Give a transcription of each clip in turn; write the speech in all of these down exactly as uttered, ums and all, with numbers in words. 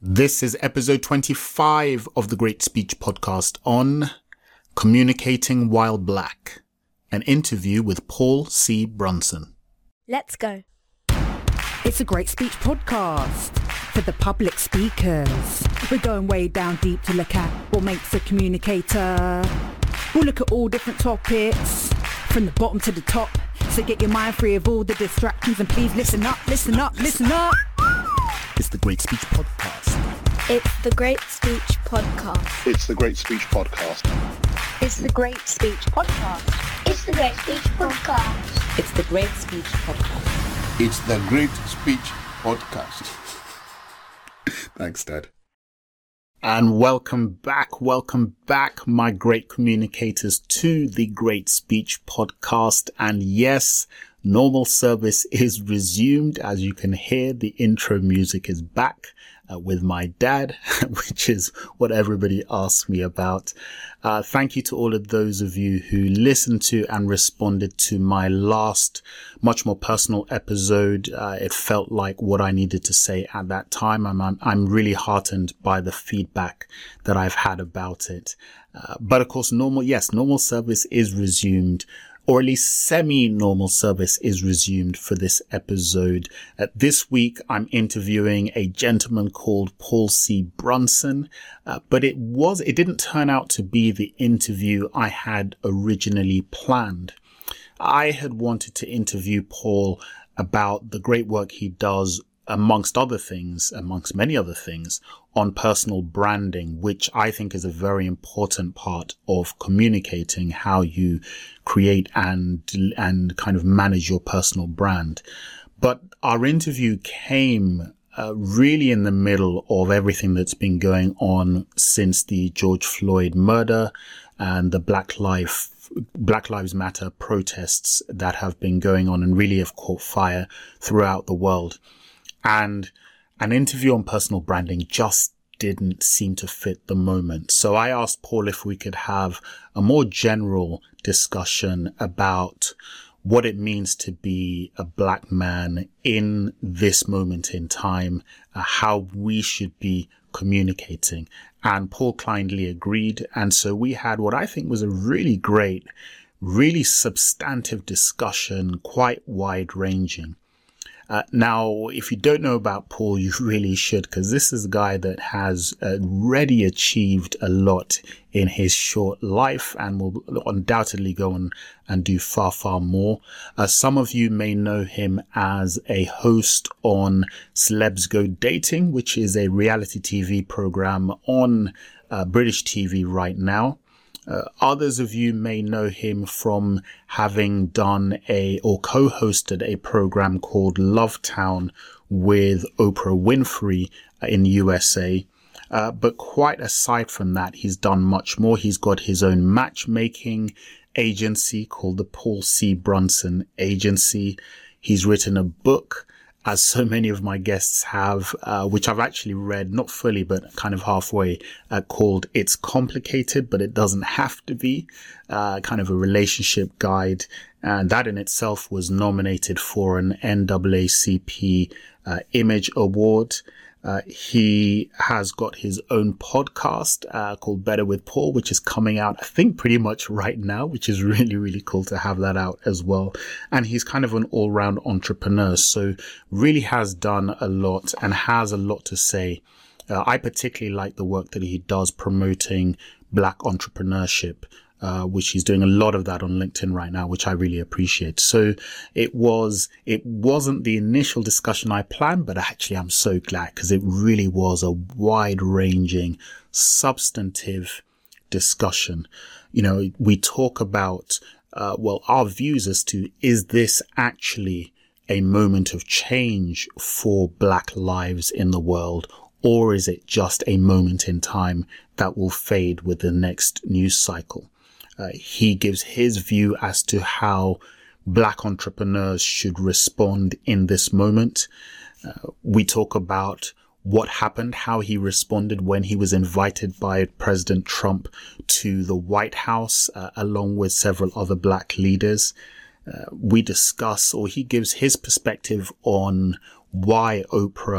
This is episode twenty-five of the Great Speech Podcast on Communicating While Black, an interview with Paul C. Brunson. Let's go. It's a Great Speech Podcast for the public speakers. We're going way down deep to look at what makes a communicator. We'll look at all different topics from the bottom to the top. So get your mind free of all the distractions and please listen up, listen up, listen up. It's the Great Speech Podcast. It's the Great Speech Podcast. It's the Great Speech Podcast. It's the Great Speech Podcast. It's the Great Speech Podcast. It's the Great Speech Podcast. It's the Great Speech Podcast. Thanks, Dad. And welcome back, welcome back, my great communicators, to the Great Speech Podcast. And yes, normal service is resumed. As you can hear, the intro music is back uh, with my dad, which is what everybody asks me about. Uh, thank you to all of those of you who listened to and responded to my last, much more personal episode. Uh, it felt like what I needed to say at that time. I'm, I'm, I'm really heartened by the feedback that I've had about it. Uh, but of course, normal, yes, normal service is resumed, or at least semi-normal service is resumed for this episode. Uh, this week, I'm interviewing a gentleman called Paul C. Brunson, uh, but it was, it didn't turn out to be the interview I had originally planned. I had wanted to interview Paul about the great work he does, amongst other things, amongst many other things, on personal branding, which I think is a very important part of communicating how you create and, and kind of manage your personal brand. But our interview came uh, really in the middle of everything that's been going on since the George Floyd murder and the Black Lives Black Lives Matter protests that have been going on and really have caught fire throughout the world. And an interview on personal branding just didn't seem to fit the moment. So I asked Paul if we could have a more general discussion about what it means to be a black man in this moment in time, uh, how we should be communicating. And Paul kindly agreed. And so we had what I think was a really great, really substantive discussion, quite wide ranging. Uh, now, if you don't know about Paul, you really should, because this is a guy that has uh, already achieved a lot in his short life and will undoubtedly go on and do far, far more. Uh, some of you may know him as a host on Celebs Go Dating, which is a reality T V program on uh, British T V right now. Uh, others of you may know him from having done a or co-hosted a program called Love Town with Oprah Winfrey in U S A. Uh, but quite aside from that, he's done much more. He's got his own matchmaking agency called the Paul C. Brunson Agency. He's written a book, as so many of my guests have, uh, which I've actually read, not fully, but kind of halfway, uh, called It's Complicated, but It Doesn't Have to Be, uh, kind of a relationship guide. And that in itself was nominated for an N double A C P uh, Image Award. Uh, he has got his own podcast uh, called Better with Paul, which is coming out, I think, pretty much right now, which is really, really cool to have that out as well. And he's kind of an all-round entrepreneur, so really has done a lot and has a lot to say. Uh, I particularly like the work that he does promoting Black entrepreneurship, Uh, which he's doing a lot of that on LinkedIn right now, which I really appreciate. So it was, it wasn't the initial discussion I planned, but actually I'm so glad because it really was a wide ranging, substantive discussion. You know, we talk about, uh, well, our views as to, is this actually a moment of change for Black lives in the world? Or is it just a moment in time that will fade with the next news cycle? Uh, he gives his view as to how Black entrepreneurs should respond in this moment. Uh, we talk about what happened, how he responded when he was invited by President Trump to the White House, uh, along with several other Black leaders. Uh, we discuss, or he gives his perspective on why Oprah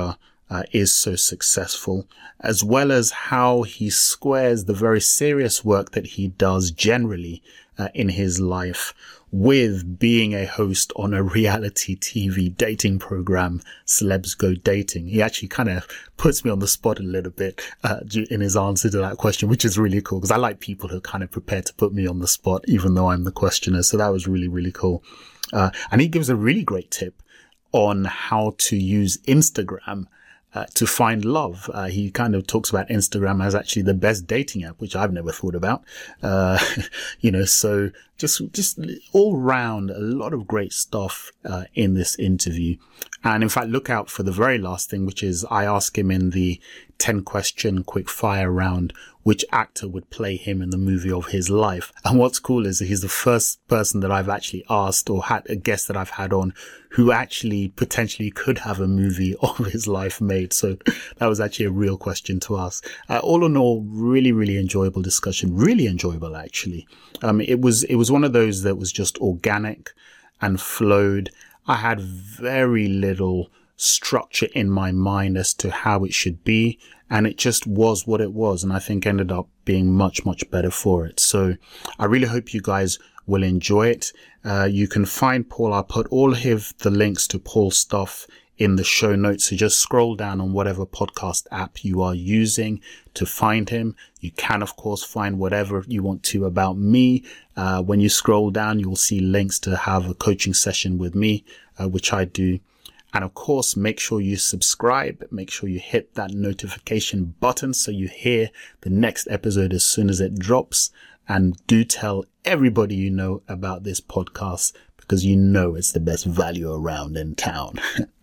uh, is so successful, as well as how he squares the very serious work that he does generally uh, in his life with being a host on a reality T V dating program, Celebs Go Dating. He actually kind of puts me on the spot a little bit uh, in his answer to that question, which is really cool because I like people who are kind of prepared to put me on the spot, even though I'm the questioner. So that was really, really cool. Uh, and he gives a really great tip on how to use Instagram Uh, to find love. Uh, he kind of talks about Instagram as actually the best dating app, which I've never thought about. Uh, you know, so just, just all round a lot of great stuff, uh, in this interview. And in fact, look out for the very last thing, which is I ask him in the ten question quick fire round, which actor would play him in the movie of his life. And what's cool is that he's the first person that I've actually asked or had a guest that I've had on who actually potentially could have a movie of his life made. So that was actually a real question to ask. Uh, all in all, really, really enjoyable discussion. Really enjoyable, actually. Um, it was, it was one of those that was just organic and flowed. I had very little structure in my mind as to how it should be. And it just was what it was. And I think ended up being much, much better for it. So I really hope you guys will enjoy it. Uh, you can find Paul. I'll put all of the links to Paul's stuff in the show notes. So just scroll down on whatever podcast app you are using to find him. You can, of course, find whatever you want to about me. Uh, when you scroll down, you'll see links to have a coaching session with me, uh, which I do. And of course, make sure you subscribe. Make sure you hit that notification button so you hear the next episode as soon as it drops. And do tell everybody you know about this podcast because you know it's the best value around in town.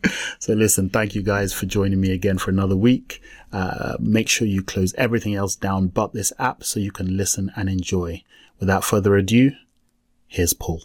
So listen, thank you guys for joining me again for another week. Uh, make sure you close everything else down but this app so you can listen and enjoy. Without further ado, here's Paul.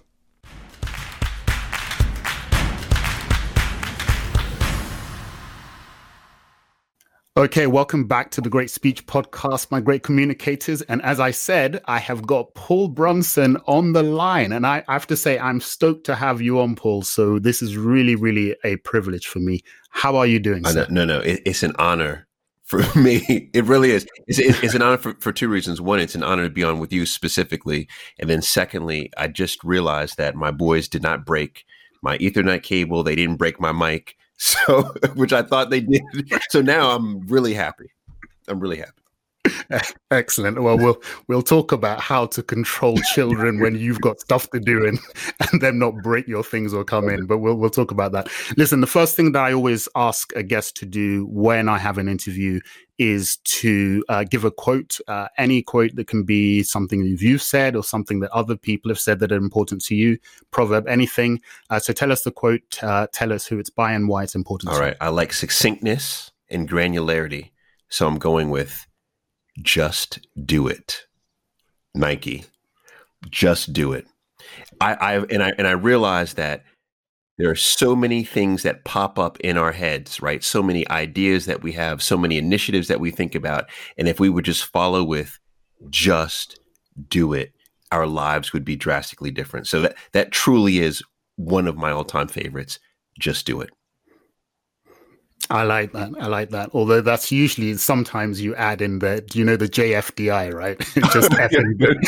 Okay, welcome back to the Great Speech Podcast, my great communicators. And as I said, I have got Paul Brunson on the line. And I, I have to say, I'm stoked to have you on, Paul. So this is really, really a privilege for me. How are you doing, sir? No, no, it, it's an honor for me. It really is. It's, it's an honor for, for two reasons. One, it's an honor to be on with you specifically. And then secondly, I just realized that my boys did not break my Ethernet cable. They didn't break my mic. So, which I thought they did. So now I'm really happy. I'm really happy. Excellent. Well, we'll we'll talk about how to control children when you've got stuff to do and and them not break your things or come in. But we'll we'll talk about that. Listen, the first thing that I always ask a guest to do when I have an interview is to uh, give a quote, uh, any quote that can be something that you've said or something that other people have said that are important to you, proverb, anything. Uh, so tell us the quote, uh, tell us who it's by and why it's important All to right. you. I like succinctness and granularity. So I'm going with just do it. Nike, just do it. I, I and I and I realize that there are so many things that pop up in our heads, right? So many ideas that we have, so many initiatives that we think about. And if we would just follow with just do it, our lives would be drastically different. So that, that truly is one of my all-time favorites. Just do it. I like that. I like that. Although that's usually sometimes you add in the, you know, the J F D I, right? Just F and D.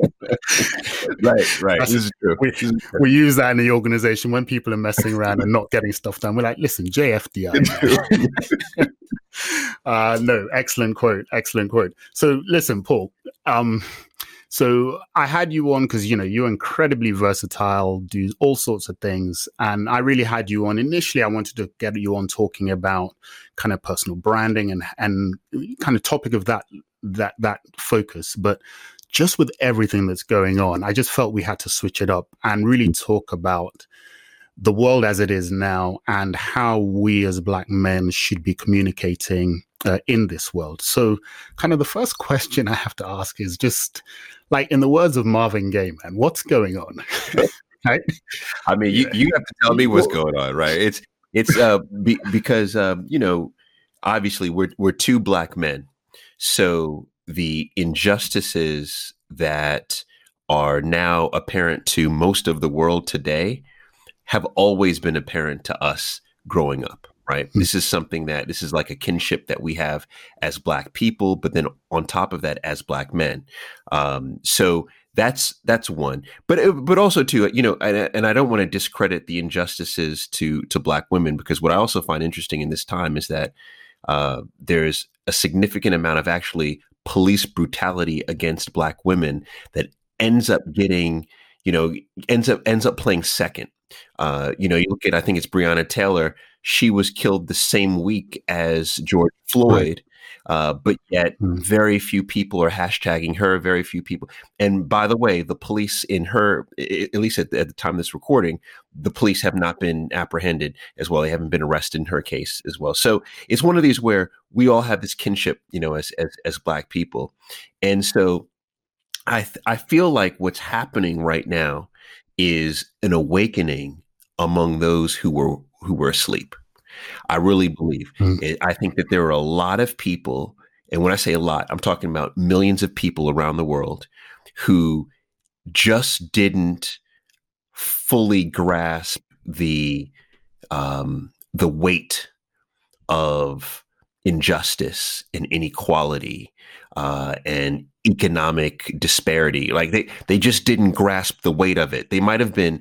Right, right. That's, this is true. We, this is true. we use that in the organization when people are messing around and not getting stuff done. We're like, listen, J F D I. uh, no, excellent quote. Excellent quote. So listen, Paul, um, so I had you on because, you know, you're incredibly versatile, do all sorts of things. And I really had you on. Initially, I wanted to get you on talking about kind of personal branding and, and kind of topic of that, that, that focus. But just with everything that's going on, I just felt we had to switch it up and really talk about the world as it is now and how we as Black men should be communicating uh, in this world. So kind of the first question I have to ask is just like, in the words of Marvin Gaye, man, what's going on? Right? I mean, you, you have to tell me what's going on, right? It's it's uh, be, because, um, you know, obviously we're we're two Black men. So the injustices that are now apparent to most of the world today have always been apparent to us growing up, right? Mm-hmm. This is something that, this is like a kinship that we have as Black people, but then on top of that, as Black men. Um, so that's, that's one, but, but also too, you know, and, and I don't want to discredit the injustices to, to Black women, because what I also find interesting in this time is that uh, there's a significant amount of actually police brutality against Black women that ends up getting, you know, ends up, ends up playing second. Uh, you know, you look at, I think it's Breonna Taylor. She was killed the same week as George Floyd, right. uh, but yet mm. very few people are hashtagging her, very few people. And by the way, the police in her, at least at the, at the time of this recording, the police have not been apprehended as well. They haven't been arrested in her case as well. So it's one of these where we all have this kinship, you know, as, as, as Black people. And so I, th- I feel like what's happening right now is an awakening among those who were who were asleep. I really believe. Mm. It, I think that there are a lot of people, and when I say a lot, I'm talking about millions of people around the world who just didn't fully grasp the um, the weight of injustice and inequality uh, and economic disparity. Like they they just didn't grasp the weight of it. They might have been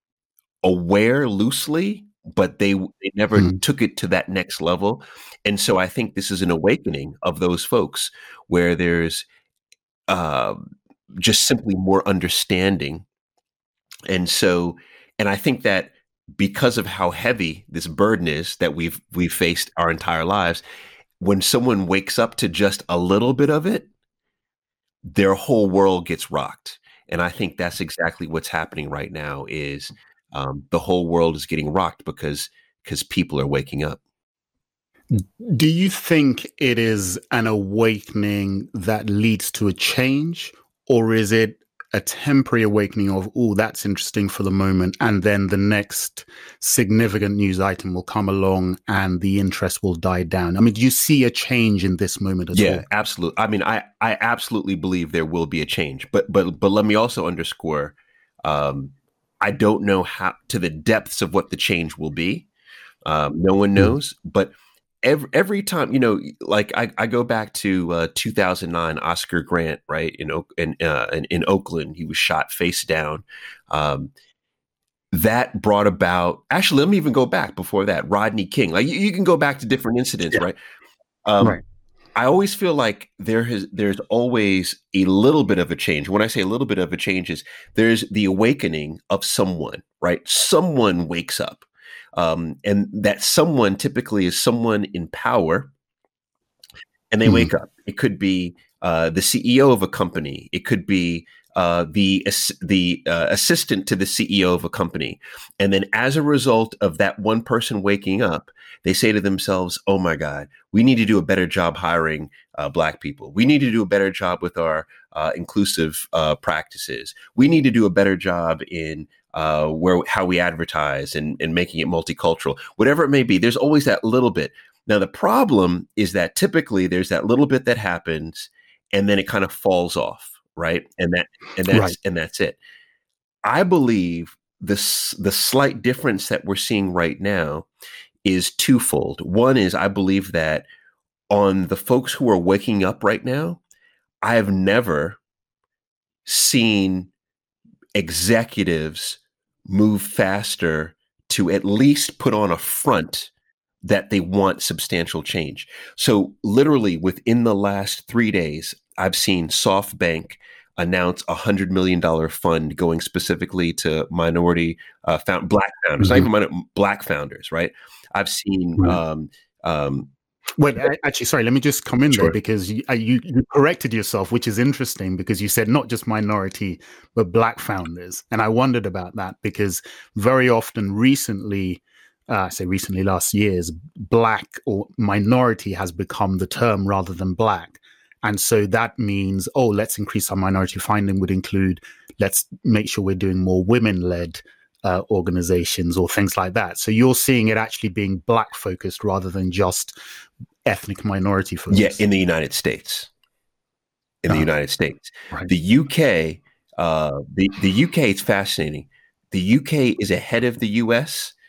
aware loosely, but they, they never mm. took it to that next level. And so I think this is an awakening of those folks where there's uh, just simply more understanding. And so, and I think that because of how heavy this burden is that we've we've faced our entire lives, when someone wakes up to just a little bit of it, their whole world gets rocked. And I think that's exactly what's happening right now is um, the whole world is getting rocked because because people are waking up. Do you think it is an awakening that leads to a change, or is it a temporary awakening of, oh, that's interesting for the moment, and then the next significant news item will come along and the interest will die down? I mean, do you see a change in this moment as yeah, well? Yeah, absolutely. I mean, I, I absolutely believe there will be a change, but but but let me also underscore, um, I don't know how to the depths of what the change will be. Um, no one knows, mm. but every every time, you know, like I, I go back to uh, two thousand nine, Oscar Grant, right? In in, uh, in in Oakland, he was shot face down. Um, that brought about. Actually, let me even go back before that. Rodney King. Like you, you can go back to different incidents, yeah. right? Um, right. I always feel like there has there's always a little bit of a change. When I say a little bit of a change, is there's the awakening of someone, right? Someone wakes up. Um, and that someone typically is someone in power, and they mm. wake up. It could be uh, the C E O of a company. It could be uh, the the uh, assistant to the C E O of a company. And then as a result of that one person waking up, they say to themselves, oh my God, we need to do a better job hiring uh, Black people. We need to do a better job with our uh, inclusive uh, practices. We need to do a better job in Uh, where how we advertise and, and making it multicultural, whatever it may be. There's always that little bit. Now, the problem is that typically there's that little bit that happens and then it kind of falls off, right? And that and that's right. and that's it. I believe this the slight difference that we're seeing right now is twofold. One is I believe that on the folks who are waking up right now, I have never seen executives move faster to at least put on a front that they want substantial change. So literally within the last three days, I've seen SoftBank announce a hundred million dollar fund going specifically to minority, uh, found Black founders, mm-hmm. not even minor, Black founders, right? I've seen, right. um, um, Wait, actually, sorry, let me just come in sure. there because you, you, you corrected yourself, which is interesting because you said not just minority, but Black founders. And I wondered about that because very often recently, uh, I say recently last years, Black or minority has become the term rather than Black. And so that means, oh, let's increase our minority funding would include, let's make sure we're doing more women-led Uh, organizations or things like that. So you're seeing it actually being Black focused rather than just ethnic minority focused. Yeah, in the United States. In oh. the United States. Right. The U K, uh, the, the U K, it's fascinating. The U K is ahead of the U S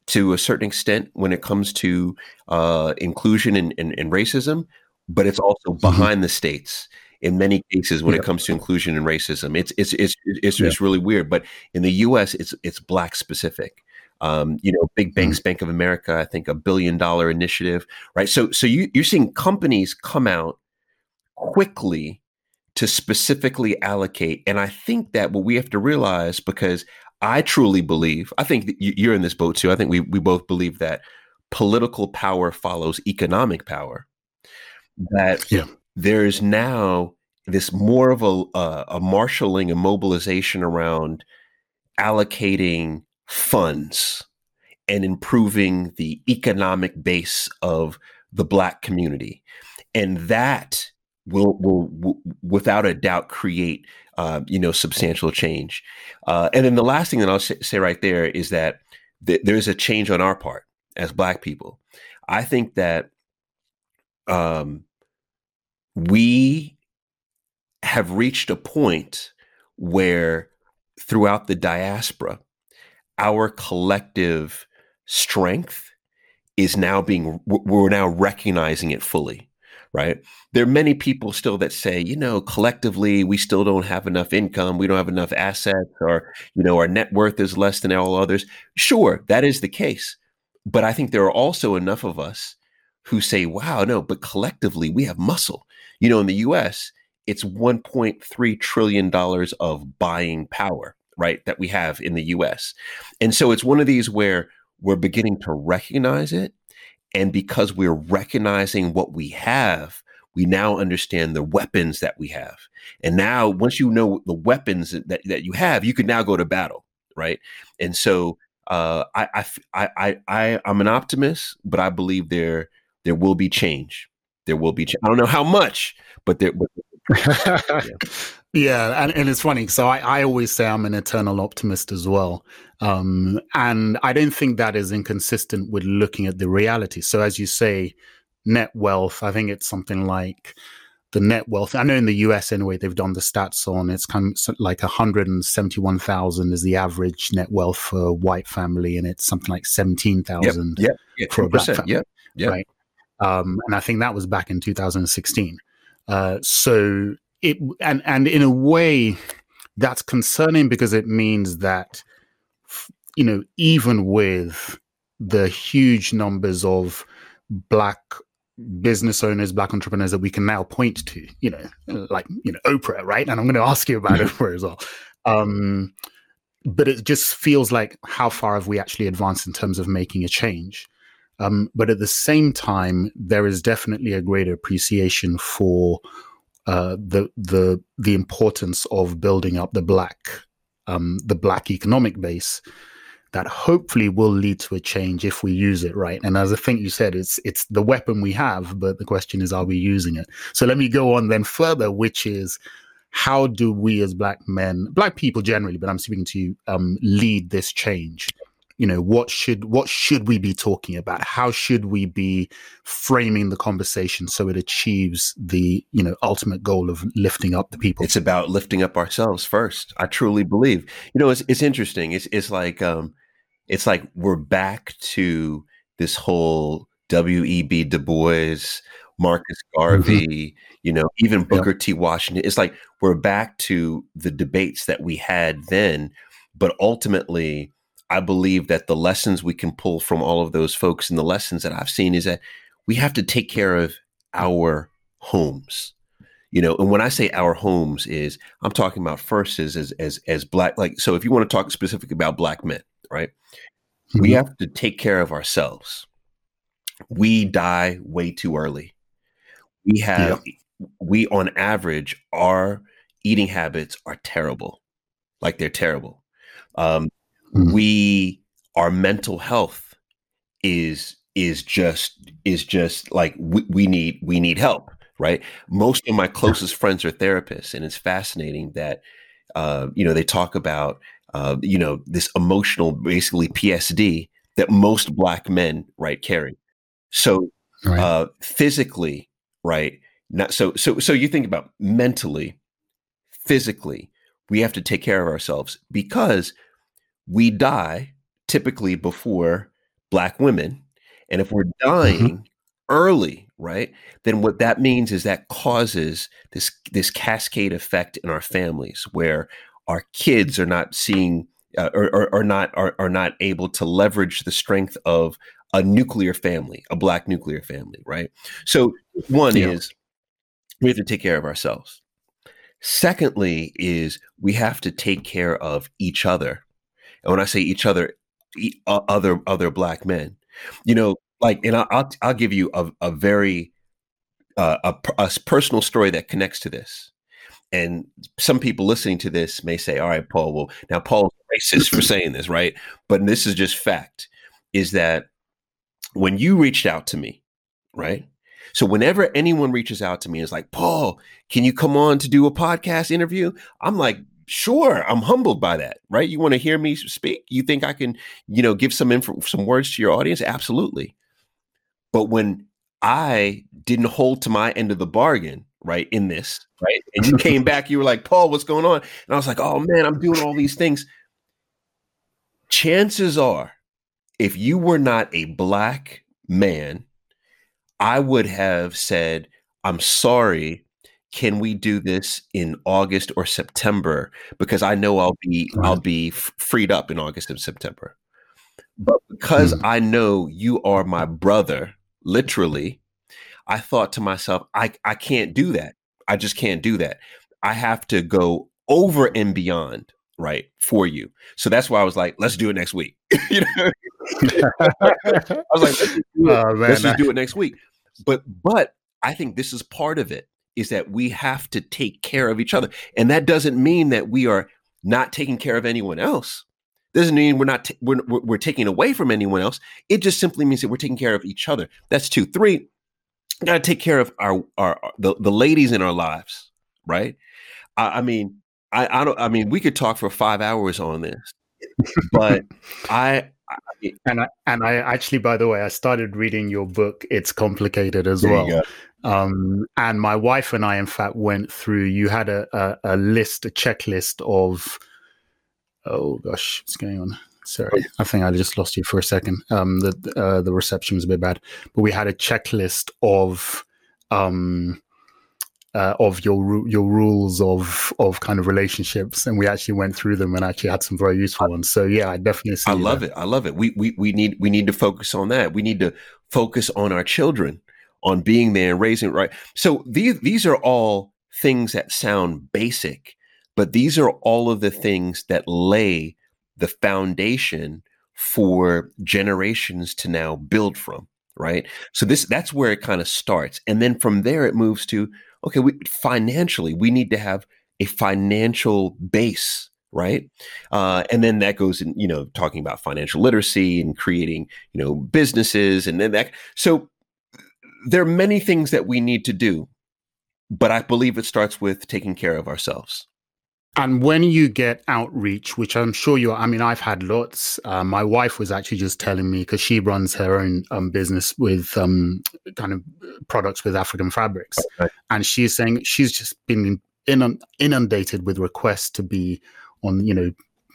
to a certain extent when it comes to uh, inclusion and, and, and racism, but it's also behind mm-hmm. the states in many cases when yeah. it comes to inclusion and racism. It's it's it's it's, yeah. it's really weird. But in the U S, it's it's Black specific. Um, you know, big banks, mm-hmm. Bank of America, I think a billion dollar initiative, right? So so you you're seeing companies come out quickly to specifically allocate, and I think that what we have to realize, because I truly believe, I think that you're in this boat too. I think we we both believe that political power follows economic power. That yeah. there is now this more of a, uh, a marshaling and mobilization around allocating funds and improving the economic base of the Black community, and that will will, will without a doubt create uh, you know substantial change. Uh, and then the last thing that I'll say, say right there is that th- there's a change on our part as Black people. I think that um, we have reached a point where throughout the diaspora, our collective strength is now being, we're now recognizing it fully, right? There are many people still that say, you know, collectively, we still don't have enough income. We don't have enough assets, or, you know, our net worth is less than all others. Sure, that is the case. But I think there are also enough of us who say, wow, no, but collectively we have muscle. You know, in the U S, it's one point three trillion dollars of buying power, right, that we have in the U S. And so it's one of these where we're beginning to recognize it. And because we're recognizing what we have, we now understand the weapons that we have. And now once you know the weapons that, that you have, you can now go to battle, right? And so uh, I, I, I, I, I'm an optimist, but I believe there there will be change. There will be change. I don't know how much, but there. But, yeah. Yeah, and, and it's funny. So I, I always say I'm an eternal optimist as well. Um, and I don't think that is inconsistent with looking at the reality. So as you say, net wealth, I think it's something like the net wealth. I know in the U S anyway, they've done the stats on it's kind of like one hundred seventy-one thousand is the average net wealth for a white family. And it's something like seventeen thousand yep, yep, for a Black family. Yep, yep. Right. Um, and I think that was back in two thousand sixteen. Uh, so it, and, and in a way that's concerning because it means that, you know, even with the huge numbers of Black business owners, Black entrepreneurs that we can now point to, you know, like, you know, Oprah, right? And I'm going to ask you about Oprah as well. Um, but it just feels like how far have we actually advanced in terms of making a change? Um, but at the same time, there is definitely a greater appreciation for uh, the the the importance of building up the black um, the black economic base that hopefully will lead to a change if we use it right. And as I think you said, it's it's the weapon we have, but the question is, are we using it? So let me go on then further, which is, how do we as Black men, Black people generally, but I'm speaking to you, um, lead this change? You know, what should what should we be talking about? How should we be framing the conversation so it achieves the, you know, ultimate goal of lifting up the people? It's about lifting up ourselves first. I truly believe. You know, it's it's interesting. It's it's like um, it's like we're back to this whole W E B Du Bois, Marcus Garvey, mm-hmm. you know, even Booker yep. T. Washington. It's like we're back to the debates that we had then, but ultimately, I believe that the lessons we can pull from all of those folks and the lessons that I've seen is that we have to take care of our homes, you know, and when I say our homes is I'm talking about first as, as, as, as Black, like, so if you want to talk specifically about Black men, right, mm-hmm. we have to take care of ourselves. We die way too early. We have, yeah. we on average, our eating habits are terrible. Like they're terrible. Um, We, our mental health is, is just, is just like, we, we need, we need help, right? Most of my closest friends are therapists, and it's fascinating that, uh, you know, they talk about, uh, you know, this emotional, basically P S D that most Black men, right, carry. So, right. uh, physically, right. Not so, so, so you think about mentally, physically, we have to take care of ourselves because we die typically before Black women. And if we're dying mm-hmm. early, right, then what that means is that causes this this cascade effect in our families where our kids are not seeing uh, or, or, or not are, are not able to leverage the strength of a nuclear family, a Black nuclear family, right? So one yeah. is we have to take care of ourselves. Secondly is we have to take care of each other. And when I say each other, e- other other Black men, you know, like, and I'll I'll give you a, a very uh, a, a personal story that connects to this. And some people listening to this may say, "All right, Paul. Well, now Paul's racist for saying this, right?" But this is just fact. Is that when you reached out to me, right? So whenever anyone reaches out to me, it's like, Paul, can you come on to do a podcast interview? I'm like, sure. I'm humbled by that, right? You want to hear me speak? You think I can, you know, give some info, some words to your audience? Absolutely. But when I didn't hold to my end of the bargain, right, in this, right, and you came back, you were like, Paul, what's going on? And I was like, oh man, I'm doing all these things. Chances are, if you were not a Black man, I would have said, I'm sorry, can we do this in August or September? Because I know I'll be right. I'll be f- freed up in August and September. But because mm. I know you are my brother, literally, I thought to myself, I, I can't do that. I just can't do that. I have to go over and beyond, right, for you. So that's why I was like, let's do it next week. you know? I was like, let's, just do, it. Oh, man, let's just do it next week. But but I think this is part of it, is that we have to take care of each other. And that doesn't mean that we are not taking care of anyone else. Doesn't mean we're not t- we're, we're taking away from anyone else. It just simply means that we're taking care of each other. That's two. Three, we got to take care of our, our, our the, the ladies in our lives, right? I, I mean, I, I don't. I mean, we could talk for five hours on this, but I. I and I and I actually, by the way, I started reading your book. It's Complicated as well. Um, and my wife and I, in fact, went through. You had a, a, a list, a checklist of. Oh gosh, what's going on? Sorry, I think I just lost you for a second. Um, the uh, the reception was a bit bad, but we had a checklist of um, uh, of your your rules of of kind of relationships, and we actually went through them and actually had some very useful ones. So yeah, I definitely see. I love that. it. I love it. We we we need we need to focus on that. We need to focus on our children, on being there and raising right. So these these are all things that sound basic, but these are all of the things that lay the foundation for generations to now build from, right? So this that's where it kind of starts. And then from there it moves to, okay, we financially, we need to have a financial base, right? Uh, and then that goes in, you know, talking about financial literacy and creating, you know, businesses. And then that, so there are many things that we need to do, but I believe it starts with taking care of ourselves. And when you get outreach, which I'm sure you're, I mean, I've had lots. Uh, my wife was actually just telling me, because she runs her own um, business with um, kind of products with African fabrics. Okay. And she's saying she's just been inundated with requests to be on, you know,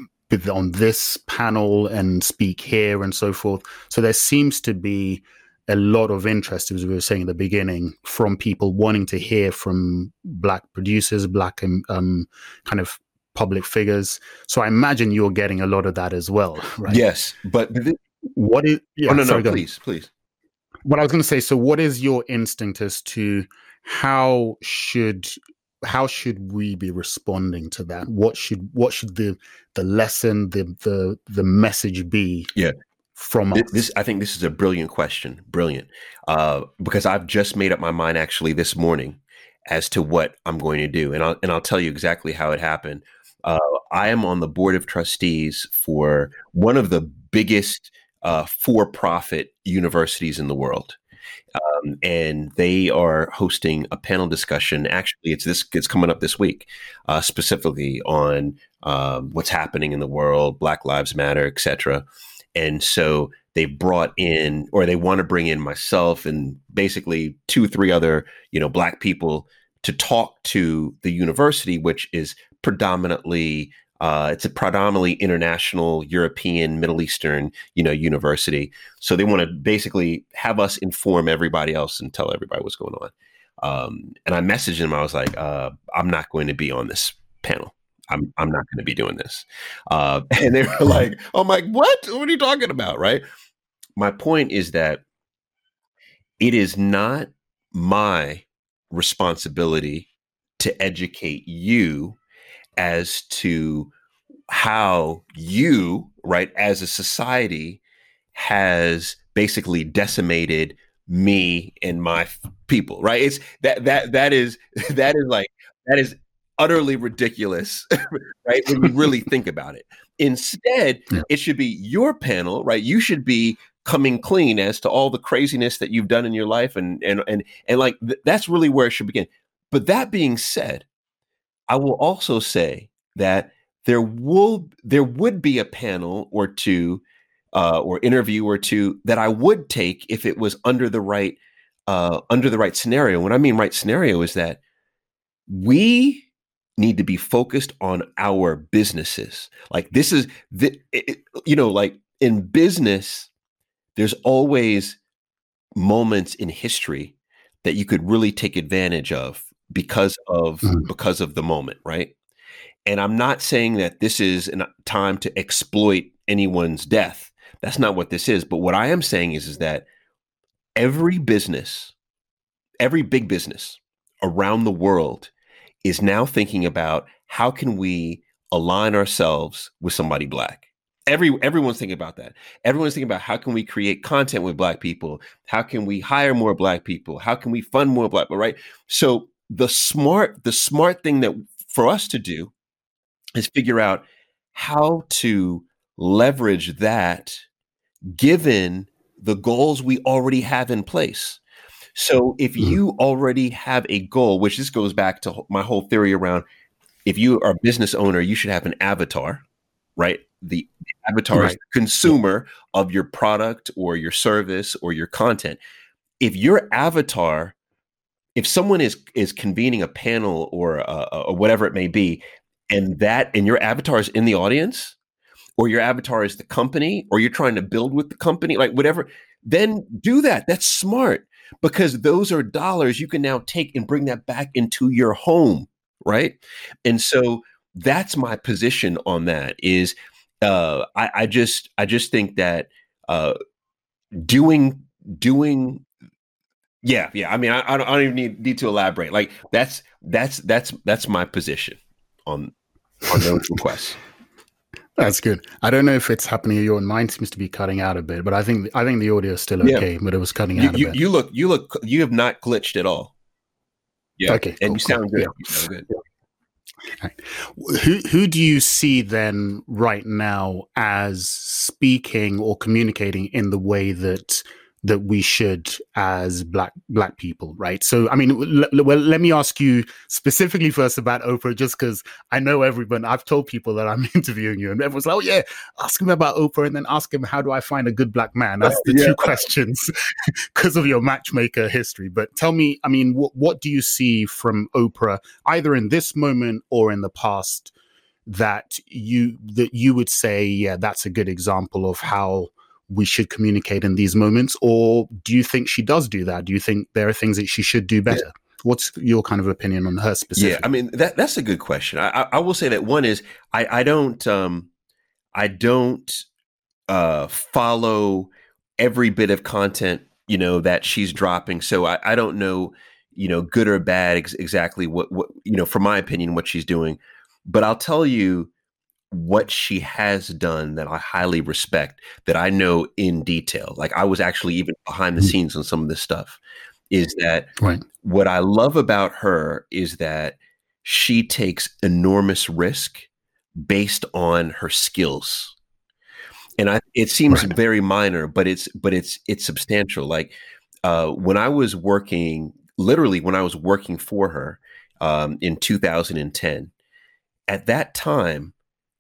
on this panel and speak here and so forth. So there seems to be a lot of interest, as we were saying at the beginning, from people wanting to hear from Black producers, Black um, kind of public figures. So I imagine you're getting a lot of that as well, right? Yes, but th- what is? Yeah, oh no, sorry, no, please, please. What I was going to say. So, what is your instinct as to how should how should we be responding to that? What should what should the the lesson, the the the message be? Yeah. From this, us? this, I think this is a brilliant question. Brilliant. Uh, because I've just made up my mind actually this morning as to what I'm going to do. And I'll, and I'll tell you exactly how it happened. Uh, I am on the board of trustees for one of the biggest uh, for-profit universities in the world. Um, and they are hosting a panel discussion. Actually, it's this, it's coming up this week, uh, specifically on uh, what's happening in the world, Black Lives Matter, et cetera. And so they brought in, or they want to bring in myself and basically two, three other, you know, Black people to talk to the university, which is predominantly Uh, it's a predominantly international, European, Middle Eastern, you know, university. So they want to basically have us inform everybody else and tell everybody what's going on. Um, and I messaged them. I was like, uh, I'm not going to be on this panel. I'm I'm not going to be doing this. Uh, and they were like, I'm like, what? What are you talking about? Right. My point is that it is not my responsibility to educate you as to how you, right, as a society has basically decimated me and my f- people, right? It's that, that, that is, that is like, that is utterly ridiculous, right? When you really think about it. Instead, yeah. It should be your panel, right? You should be coming clean as to all the craziness that you've done in your life. And, and, and, and like, th- that's really where it should begin. But that being said, I will also say that there will, there would be a panel or two uh, or interview or two that I would take if it was under the right, uh, under the right scenario. What I mean, right scenario is that we need to be focused on our businesses. Like this is the, it, you know, like in business, there's always moments in history that you could really take advantage of because of, mm. because of the moment. Right. And I'm not saying that this is a time to exploit anyone's death. That's not what this is. But what I am saying is, is that every business, every big business around the world is now thinking about how can we align ourselves with somebody Black. Every everyone's thinking about that. Everyone's thinking about how can we create content with Black people? How can we hire more Black people? How can we fund more Black people? Right. So the smart, the smart thing that for us to do is figure out how to leverage that given the goals we already have in place. So if you already have a goal, which this goes back to my whole theory around, if you are a business owner, you should have an avatar, right? The avatar right. is the consumer of your product or your service or your content. If your avatar, if someone is is convening a panel or uh, or whatever it may be, and that and your avatar is in the audience, or your avatar is the company, or you're trying to build with the company, like whatever, then do that. That's smart. Because those are dollars you can now take and bring that back into your home, right? And so that's my position on that. Is uh, I, I just I just think that uh, doing doing yeah yeah I mean I, I don't, I don't even need, need to elaborate. Like that's that's that's that's my position on on those requests. That's good. I don't know if it's happening. Your mind seems to be cutting out a bit, but I think I think the audio is still okay. Yeah. But it was cutting you, out a you, bit. You look, you look, you have not glitched at all. Yeah. Okay. And cool, you sound cool. good. Yeah. You sound good. Right. Who who do you see then right now as speaking or communicating in the way that that we should as black black people, right? So, I mean, l- well, let me ask you specifically first about Oprah, just because I know everyone. I've told people that I'm interviewing you, and everyone's like, "Oh yeah, ask him about Oprah, and then ask him how do I find a good black man." That's the yeah. two questions because of your matchmaker history. But tell me, I mean, what what do you see from Oprah, either in this moment or in the past, that you that you would say, yeah, that's a good example of how we should communicate in these moments? Or do you think she does do that? Do you think there are things that she should do better? Yeah. What's your kind of opinion on her specifically? Yeah, I mean, that that's a good question. I, I, I will say that one is I, I don't um, I don't uh, follow every bit of content, you know, that she's dropping. So I, I don't know, you know, good or bad ex- exactly what, what, you know, from my opinion, what she's doing. But I'll tell you what she has done that I highly respect, that I know in detail. Like I was actually even behind the scenes on some of this stuff, is that right. What I love about her is that she takes enormous risk based on her skills. And I, it seems right. very minor, but it's, but it's, it's substantial. Like uh, when I was working, literally when I was working for her um, in two thousand ten, at that time,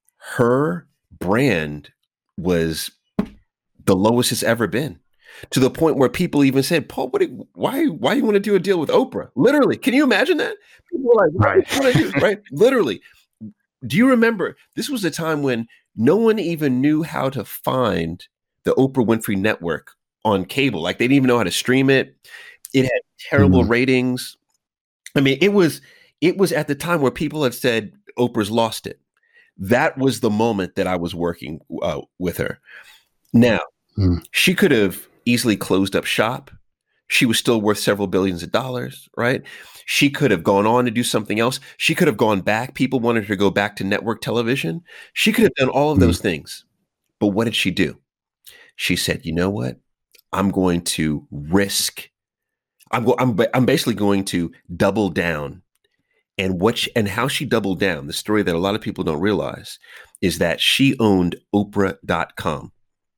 her brand was the lowest it's ever been, to the point where people even said, Paul, what do, why, why you want to do a deal with Oprah? Literally. Can you imagine that? People were like, what right. do you want to do? Right. Literally. do you remember this was a time when no one even knew how to find the Oprah Winfrey Network on cable? Like they didn't even know how to stream it. It had terrible mm-hmm. ratings. I mean, it was it was at the time where people had said Oprah's lost it. That was the moment that I was working uh, with her. Now, mm. she could have easily closed up shop. She was still worth several billions of dollars, right? She could have gone on to do something else. She could have gone back. People wanted her to go back to network television. She could have done all of mm. those things. But what did she do? She said, you know what? I'm going to risk. I'm, go- I'm, I'm basically going to double down. And what she, and how she doubled down, the story that a lot of people don't realize, is that she owned Oprah dot com.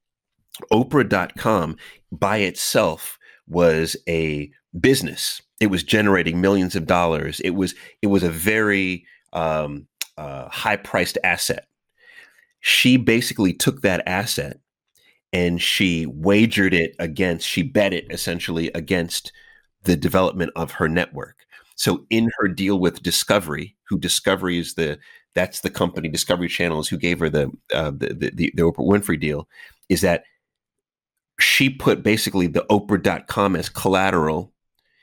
Oprah dot com by itself was a business. It was generating millions of dollars. It was it was a very um, uh, high-priced asset. She basically took that asset and she wagered it against, she bet it essentially against the development of her network. So in her deal with Discovery, who Discovery is the, that's the company, Discovery Channel is who gave her the, uh, the, the, the Oprah Winfrey deal, is that she put basically the Oprah dot com as collateral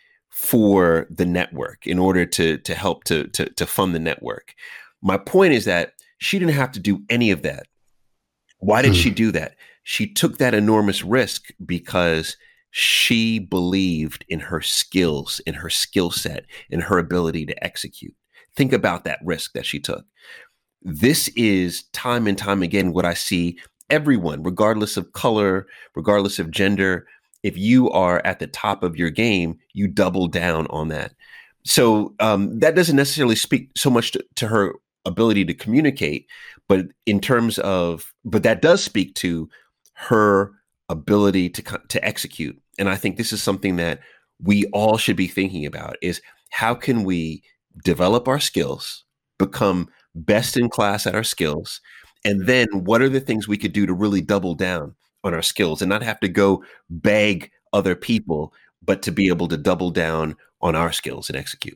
for the network in order to, to help to, to, to fund the network. My point is that she didn't have to do any of that. Why did hmm. she do that? She took that enormous risk because she believed in her skills, in her skill set, in her ability to execute. Think about that risk that she took. This is time and time again what I see everyone, regardless of color, regardless of gender. If you are at the top of your game, you double down on that. So um, that doesn't necessarily speak so much to, to her ability to communicate, but in terms of, but that does speak to her ability to to execute. And I think this is something that we all should be thinking about, is how can we develop our skills, become best in class at our skills, and then what are the things we could do to really double down on our skills and not have to go beg other people, but to be able to double down on our skills and execute.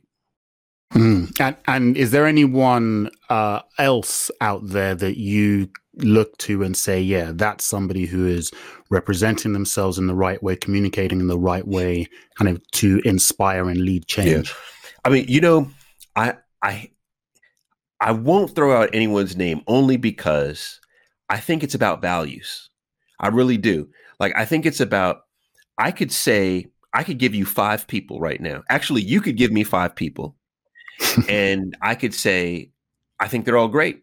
Mm. And, and is there anyone uh, else out there that you look to and say, yeah, that's somebody who is representing themselves in the right way, communicating in the right way, kind of to inspire and lead change? Yeah. I mean, you know, I I I won't throw out anyone's name only because I think it's about values. I really do. Like, I think it's about, I could say, I could give you five people right now. Actually, you could give me five people. And I could say, I think they're all great,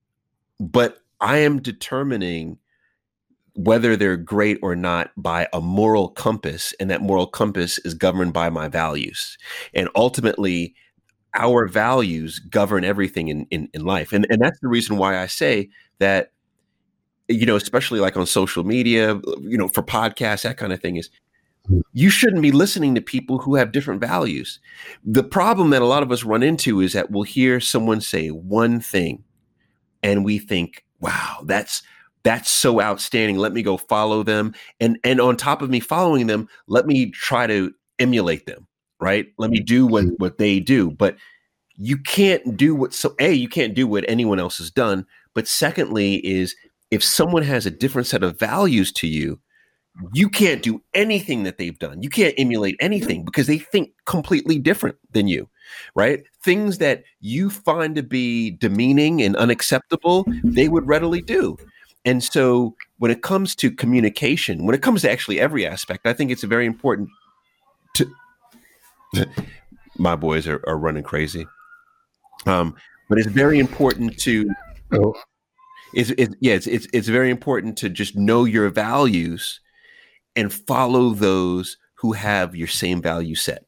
but I am determining whether they're great or not by a moral compass, and that moral compass is governed by my values. And ultimately, our values govern everything in, in, in life. And, and that's the reason why I say that, you know, especially like on social media, you know, for podcasts, that kind of thing, is you shouldn't be listening to people who have different values. The problem that a lot of us run into is that we'll hear someone say one thing and we think, wow, that's that's so outstanding. Let me go follow them. And and on top of me following them, let me try to emulate them, right? Let me do what, what they do. But you can't do what, so A, you can't do what anyone else has done. But secondly is, if someone has a different set of values to you, you can't do anything that they've done. You can't emulate anything because they think completely different than you, right? Things that you find to be demeaning and unacceptable, they would readily do. And so when it comes to communication, when it comes to actually every aspect, I think it's very important to, my boys are, are running crazy. Um, but it's very important to, oh. it's, it's, yeah, it's, it's, it's very important to just know your values and follow those who have your same value set.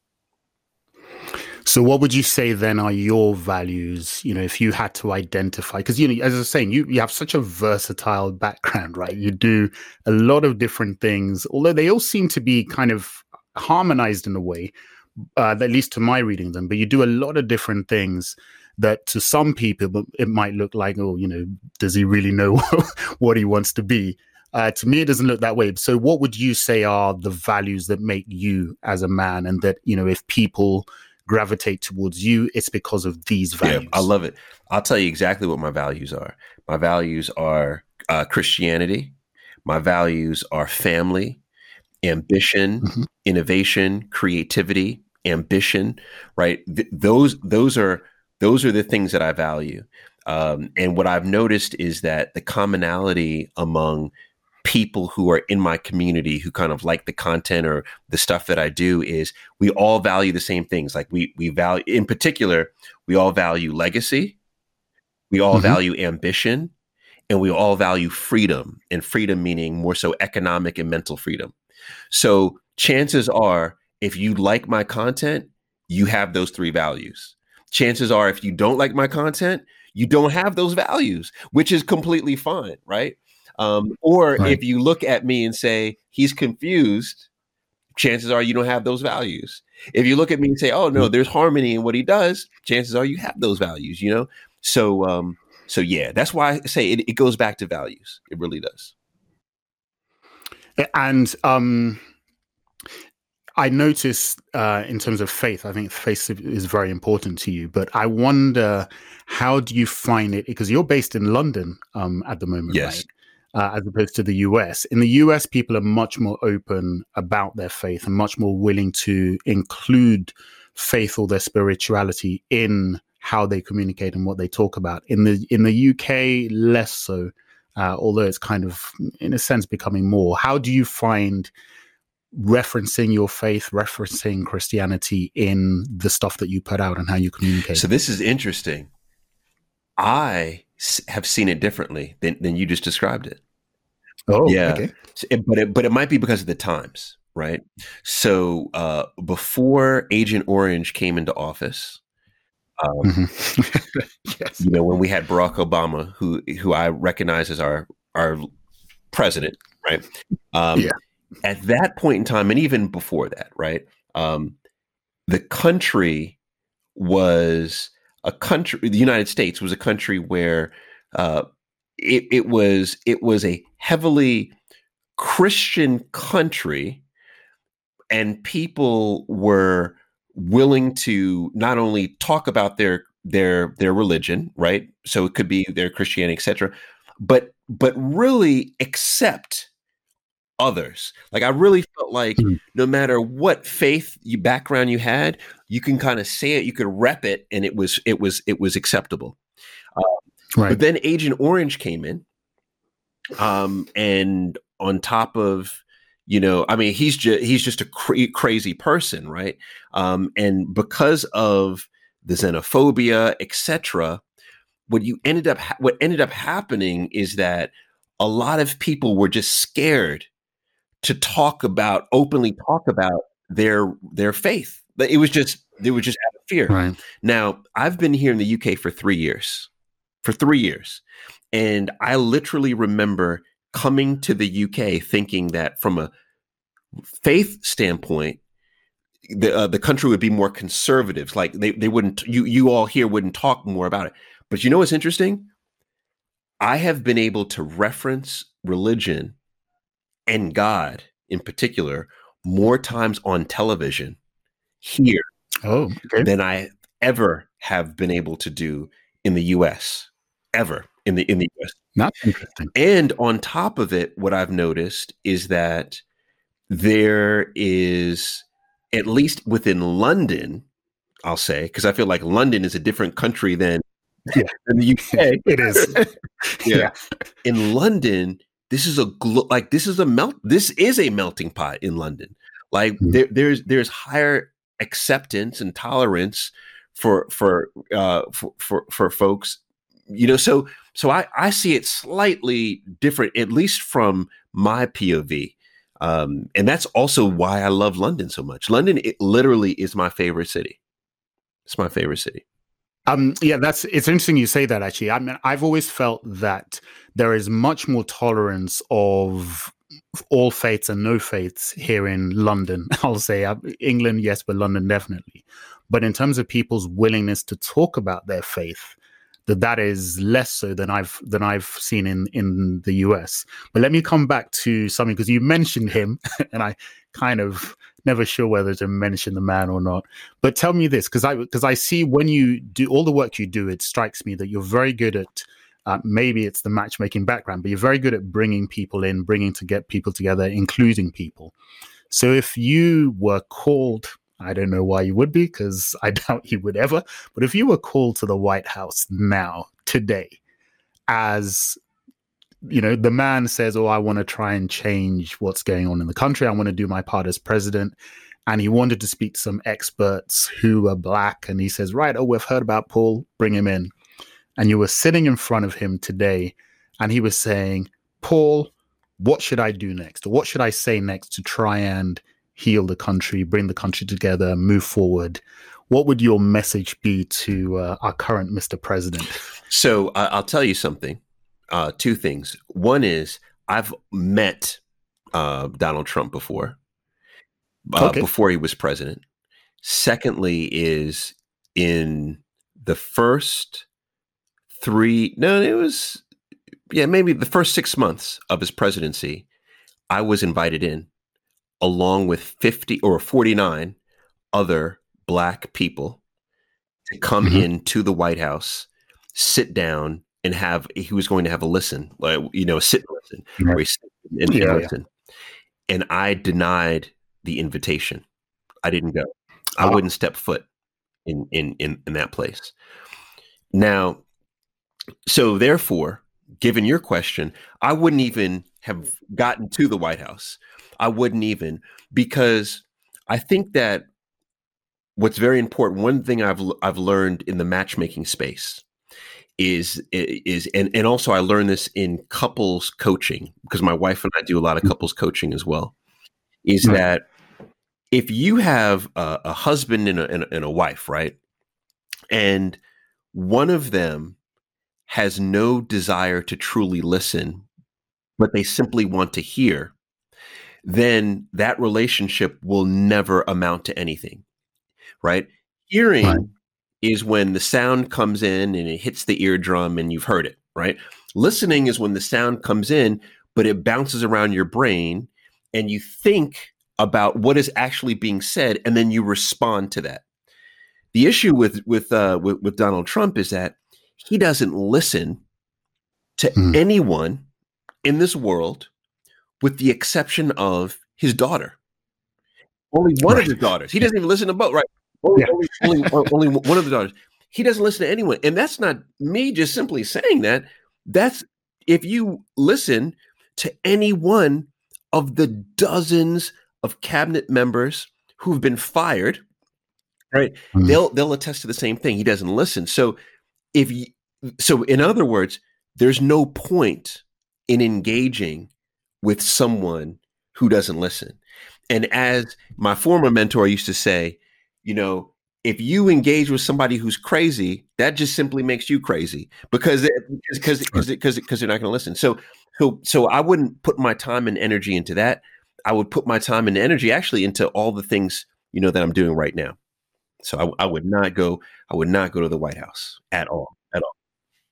So what would you say then are your values, you know, if you had to identify, because, you know, as I was saying, you, you have such a versatile background, right? You do a lot of different things, although they all seem to be kind of harmonized in a way, uh, at least to my reading of them, but you do a lot of different things that to some people, it might look like, oh, you know, does he really know what he wants to be? Uh, to me, it doesn't look that way. So what would you say are the values that make you as a man, and that, you know, if people gravitate towards you, it's because of these values. Yeah, I love it. I'll tell you exactly what my values are. My values are uh, Christianity. My values are family, ambition, mm-hmm. innovation, creativity, ambition, right? Th- those, those are, those are the things that I value. Um, and what I've noticed is that the commonality among people who are in my community who kind of like the content or the stuff that I do is we all value the same things. Like we, we value, in particular, we all value legacy. We all mm-hmm. value ambition, and we all value freedom, and freedom meaning more so economic and mental freedom. So chances are, if you like my content, you have those three values. Chances are, if you don't like my content, you don't have those values, which is completely fine, right? Um, or right. if you look at me and say, he's confused, chances are you don't have those values. If you look at me and say, oh, no, there's harmony in what he does, chances are you have those values, you know? So, um, so yeah, that's why I say it, it goes back to values. It really does. And um, I notice uh, in terms of faith, I think faith is very important to you, but I wonder, how do you find it? Because you're based in London um, at the moment, yes. right? Uh, as opposed to the U S. In the U S, people are much more open about their faith and much more willing to include faith or their spirituality in how they communicate and what they talk about. In the in the U K, less so, uh, although it's kind of, in a sense, becoming more. How do you find referencing your faith, referencing Christianity in the stuff that you put out and how you communicate? So this is interesting. I have seen it differently than, than you just described it. Oh, yeah. Okay. So it, but it, but it might be because of the times, right? So uh, before Agent Orange came into office, um, mm-hmm. yes. you know, when we had Barack Obama, who who I recognize as our our president, right? Um, yeah. At that point in time, and even before that, right? Um, the country was a country. The United States was a country where uh, it, it was it was a heavily Christian country, and people were willing to not only talk about their their their religion, right? So it could be their Christianity, et cetera, but but really accept others. Like I really felt like mm-hmm. no matter what faith you background you had, you can kind of say it, you could rep it, and it was it was it was acceptable. Uh, right. But then Agent Orange came in, um, and on top of, you know, I mean, he's just he's just a cra- crazy person, right? Um, and because of the xenophobia, et cetera, what you ended up ha- what ended up happening is that a lot of people were just scared to talk about openly talk about their their faith. It was just they were just out of fear. Right. Now, I've been here in the U K for three years, for three years, and I literally remember coming to the U K thinking that from a faith standpoint, the uh, the country would be more conservative. Like they they wouldn't you you all here wouldn't talk more about it. But you know what's interesting? I have been able to reference religion and God in particular more times on television here oh, okay. than I ever have been able to do in the U S ever in the in the U S. That's interesting. And on top of it, what I've noticed is that there is, at least within London, I'll say, because I feel like London is a different country than, yeah. than the U K. It is. yeah. yeah. In London, This is a glo- like this is a melt. This is a melting pot in London. Like mm-hmm. there, there's there's higher acceptance and tolerance for for uh, for, for for folks. You know, so so I I see it slightly different, at least from my P O V, um, and that's also why I love London so much. London, it literally is my favorite city. It's my favorite city. Um, yeah, that's it's interesting you say that. Actually, I mean, I've always felt that there is much more tolerance of all faiths and no faiths here in London. I'll say uh, England, yes, but London definitely. But in terms of people's willingness to talk about their faith, that that is less so than I've than I've seen in in the U S. But let me come back to something, because you mentioned him, and I kind of never sure whether to mention the man or not. But tell me this, because I because I see when you do all the work you do, it strikes me that you're very good at. Uh, maybe it's the matchmaking background, but you're very good at bringing people in, bringing to get people together, including people. So if you were called, I don't know why you would be, because I doubt you would ever, but if you were called to the White House now, today, as, you know, the man says, oh, I want to try and change what's going on in the country. I want to do my part as president. And he wanted to speak to some experts who are black. And he says, right, oh, we've heard about Paul, bring him in. And you were sitting in front of him today, and he was saying, Paul, what should I do next? Or what should I say next to try and heal the country, bring the country together, move forward? What would your message be to uh, our current Mister President? So uh, I'll tell you something, uh, two things. One is I've met uh, Donald Trump before, uh, okay. before he was president. Secondly is in the first three, no, it was, yeah, maybe the first six months of his presidency, I was invited in along with fifty or forty-nine other black people to come mm-hmm. into the White House, sit down and have, he was going to have a listen, like, you know, sit and listen, mm-hmm. where he sit and, yeah, and listen. Yeah. And I denied the invitation. I didn't go. I oh. wouldn't step foot in, in, in, in that place. Now, so therefore, given your question, I wouldn't even have gotten to the White House. I wouldn't even, because I think that what's very important, one thing I've I've learned in the matchmaking space is is and, and also I learned this in couples coaching, because my wife and I do a lot of couples coaching as well, is mm-hmm. that if you have a, a husband and a, and, a, and a wife, right, and one of them has no desire to truly listen, but they simply want to hear, then that relationship will never amount to anything, right? Hearing right. is when the sound comes in and it hits the eardrum and you've heard it, right? Listening is when the sound comes in, but it bounces around your brain and you think about what is actually being said, and then you respond to that. The issue with with uh, with, with Donald Trump is that he doesn't listen to mm. anyone in this world, with the exception of his daughter. Only one right. of his daughters. He doesn't even listen to both, right? Only, yeah. only, only, only one of the daughters. He doesn't listen to anyone. And that's not me just simply saying that. That's if you listen to any one of the dozens of cabinet members who've been fired, right? Mm. They'll they'll attest to the same thing. He doesn't listen. So if you, so in other words, there's no point in engaging with someone who doesn't listen. And as my former mentor used to say, you know, if you engage with somebody who's crazy, that just simply makes you crazy, because because because because because they're not going to listen. So so so I wouldn't put my time and energy into that. I would put my time and energy actually into all the things, you know, that I'm doing right now. So I, I would not go. I would not go to the White House at all. At all.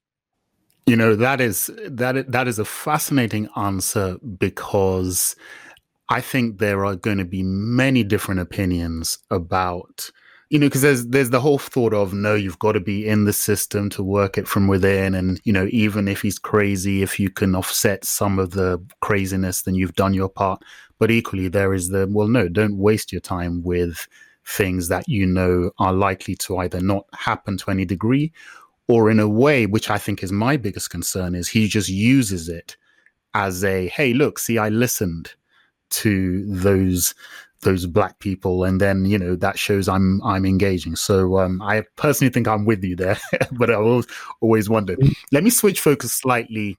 You know, that is that that is a fascinating answer, because I think there are going to be many different opinions about, you know, because there's there's the whole thought of, no, you've got to be in the system to work it from within, and you know, even if he's crazy, if you can offset some of the craziness, then you've done your part. But equally, there is the, well, no, don't waste your time with things that you know are likely to either not happen to any degree, or in a way, which I think is my biggest concern, is he just uses it as a, hey, look, see, I listened to those those black people, and then, you know, that shows I'm I'm engaging. So um, I personally think I'm with you there, but I always always wondered. Let me switch focus slightly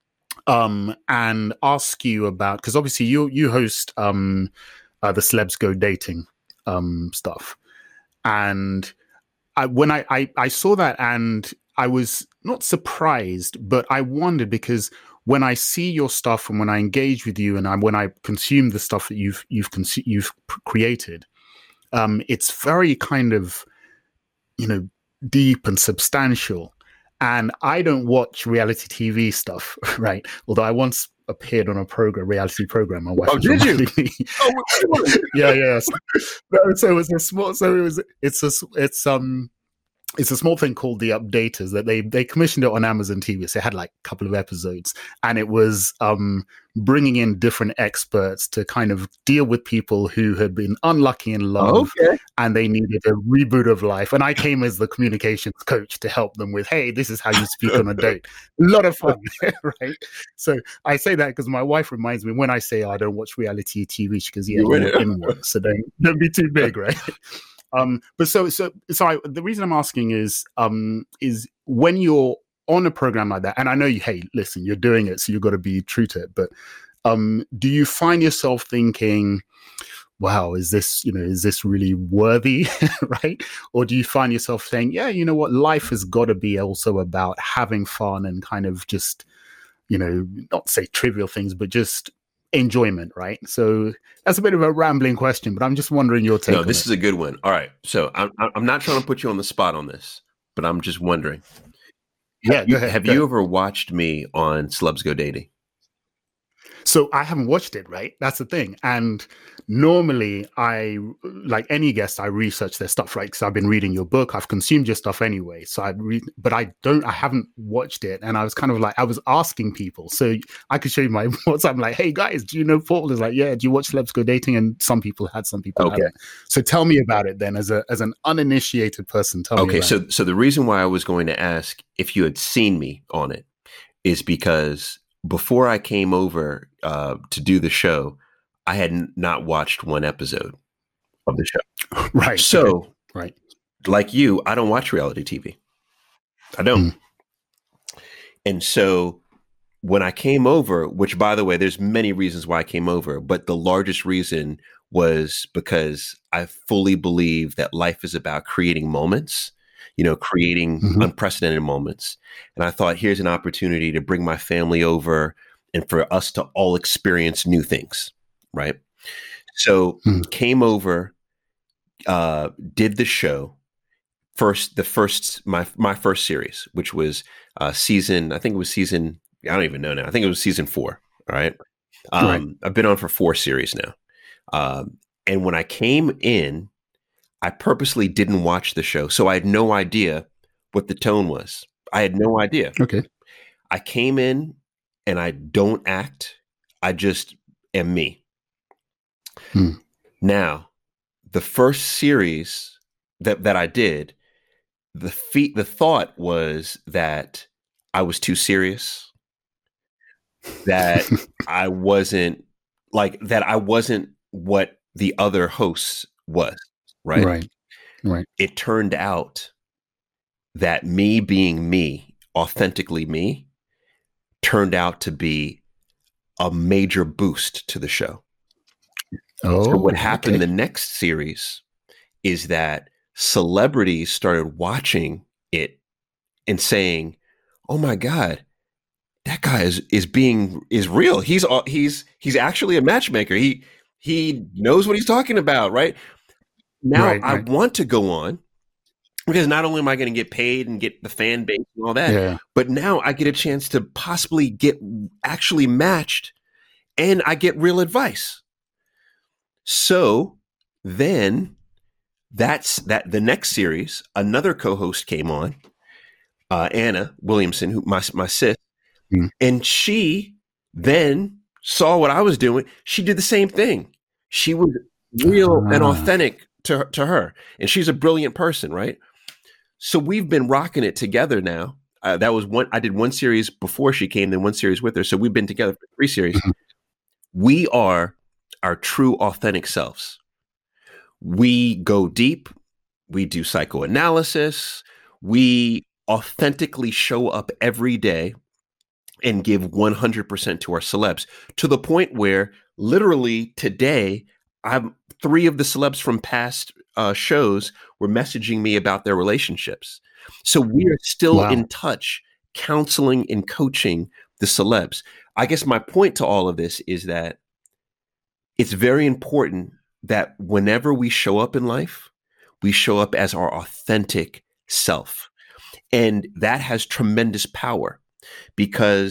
um, and ask you about, because obviously you you host um, uh, the Celebs Go Dating um, stuff, and I, when I, I I saw that, and I was not surprised, but I wondered, because when I see your stuff and when I engage with you, and I, when I consume the stuff that you've you've consu- you've created, um, it's very kind of, you know, deep and substantial. And I don't watch reality T V stuff, right? Although I once appeared on a program, reality program. My wife Oh, was did you? reminding me. Oh, yeah, yeah. So, so it was a small. So it was. It's a. It's um. It's a small thing called The Updaters that they they commissioned it on Amazon T V. So it had like a couple of episodes, and it was um bringing in different experts to kind of deal with people who had been unlucky in love, okay. and they needed a reboot of life. And I came as the communications coach to help them with, hey, this is how you speak on a date. A lot of fun, right? So I say that because my wife reminds me when I say, oh, I don't watch reality T V, she goes, yeah, you're in one, so don't don't be too big, right? Um, but so, so, so I, the reason I'm asking is, um, is when you're on a program like that, and I know you, hey, listen, you're doing it, so you've got to be true to it. But um, do you find yourself thinking, wow, is this, you know, is this really worthy, right? Or do you find yourself saying, yeah, you know what, life has got to be also about having fun and kind of just, you know, not say trivial things, but just enjoyment, right? So that's a bit of a rambling question, but I'm just wondering your take. No, on this it. is a good one. All right. So I'm, I'm not trying to put you on the spot on this, but I'm just wondering. Yeah, Have you, go ahead, have go you ahead. ever watched me on Celebs Go Dating? So I haven't watched it, right? That's the thing. And normally I, like any guest, I research their stuff, right? Because I've been reading your book. I've consumed your stuff anyway. So I read, but I don't, I haven't watched it. And I was kind of like, I was asking people. So I could show you my WhatsApp. I'm like, hey guys, do you know Paul? Is like, yeah, do you watch Celebs Go Dating? And some people had, some people Okay. hadn't. So tell me about it then as a, as an uninitiated person. Tell me Okay. about So, it. so the reason why I was going to ask if you had seen me on it is because before I came over uh, to do the show, I had n- not watched one episode of the show. Right. So, okay. Right. like you, I don't watch reality T V. I don't. Mm. And so when I came over, which by the way, there's many reasons why I came over, but the largest reason was because I fully believe that life is about creating moments, you know, creating Mm-hmm. unprecedented moments. And I thought, here's an opportunity to bring my family over and for us to all experience new things, right? So Mm. came over, uh, did the show first, the first, my, my first series, which was uh, season, I think it was season, I don't even know now. I think it was season four. All right. Um, Right. I've been on for four series now. Um, and when I came in, I purposely didn't watch the show. So I had no idea what the tone was. I had no idea. Okay. I came in and I don't act. I just am me. Hmm. Now, the first series that, that I did, the fe- the thought was that I was too serious, that I wasn't like, that I wasn't what the other hosts was, right? Right. Right. It turned out that me being me, authentically me, turned out to be a major boost to the show. Oh, So what happened okay. the next series is that celebrities started watching it and saying, "Oh my God, that guy is is being is real. He's uh, he's he's actually a matchmaker. He he knows what he's talking about, right?" Now Right, I right. want to go on because not only am I going to get paid and get the fan base and all that, Yeah. but now I get a chance to possibly get actually matched and I get real advice. So then that's that the next series, another co-host came on, uh, Anna Williamson, who my, my sis, Mm. and she then saw what I was doing. She did the same thing. She was real and Ah. authentic to her, to her. And she's a brilliant person, right? So we've been rocking it together now. Uh, that was one, I did one series before she came, then one series with her. So we've been together for three series. Mhm. We are our true authentic selves. We go deep. We do psychoanalysis. We authentically show up every day and give one hundred percent to our celebs, to the point where literally today, I'm three of the celebs from past uh, shows were messaging me about their relationships. So we are still Wow. in touch, counseling and coaching the celebs. I guess my point to all of this is that it's very important that whenever we show up in life, we show up as our authentic self. And that has tremendous power, because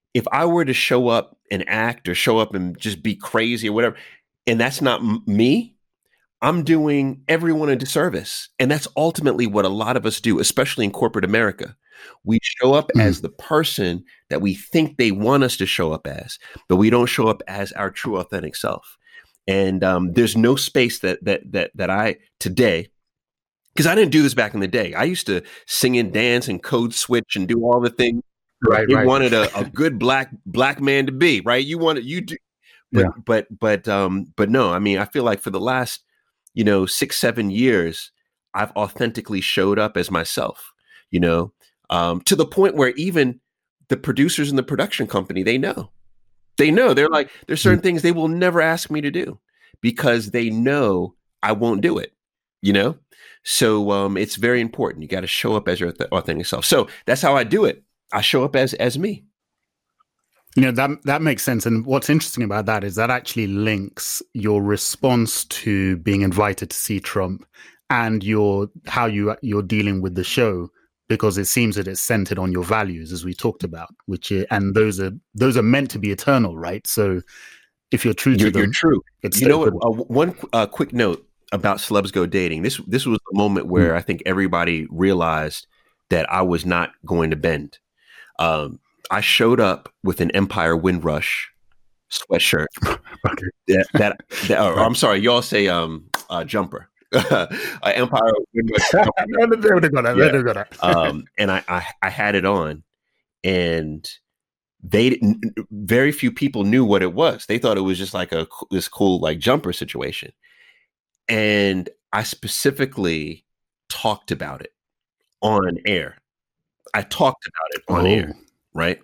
if I were to show up and act or show up and just be crazy or whatever, and that's not m- me, I'm doing everyone a disservice. And that's ultimately what a lot of us do, especially in corporate America. We show up mm. as the person that we think they want us to show up as, but we don't show up as our true authentic self. And um, there's no space that that that that I today, because I didn't do this back in the day. I used to sing and dance and code switch and do all the things. Right, you right. wanted a, a good black black man to be, right? You wanted you do, but yeah. but but um but no. I mean, I feel like for the last you know six seven years, I've authentically showed up as myself. You know, um, to the point where even the producers in the production company, they know. They know they're like, there's certain things they will never ask me to do because they know I won't do it, you know? So um, it's very important. You got to show up as your authentic self. So that's how I do it. I show up as as me. You know, that that makes sense. And what's interesting about that is that actually links your response to being invited to see Trump and your how you you're dealing with the show. Because it seems that it's centered on your values, as we talked about, which is, and those are those are meant to be eternal, right? So if you're true to you're, them, you're true. It's you know what? Uh, one uh, quick note about Celebs Go Dating. This this was the moment where mm. I think everybody realized that I was not going to bend. Um, I showed up with an Empire Windrush sweatshirt. okay. That, that, that or, I'm sorry, y'all say um, uh, jumper. uh, Empire they would have got that. Yeah. Got that. um, and I, I, I had it on, and they didn't, very few people knew what it was. They thought it was just like a this cool like jumper situation, and I specifically talked about it on air. I talked about it on oh. air, right?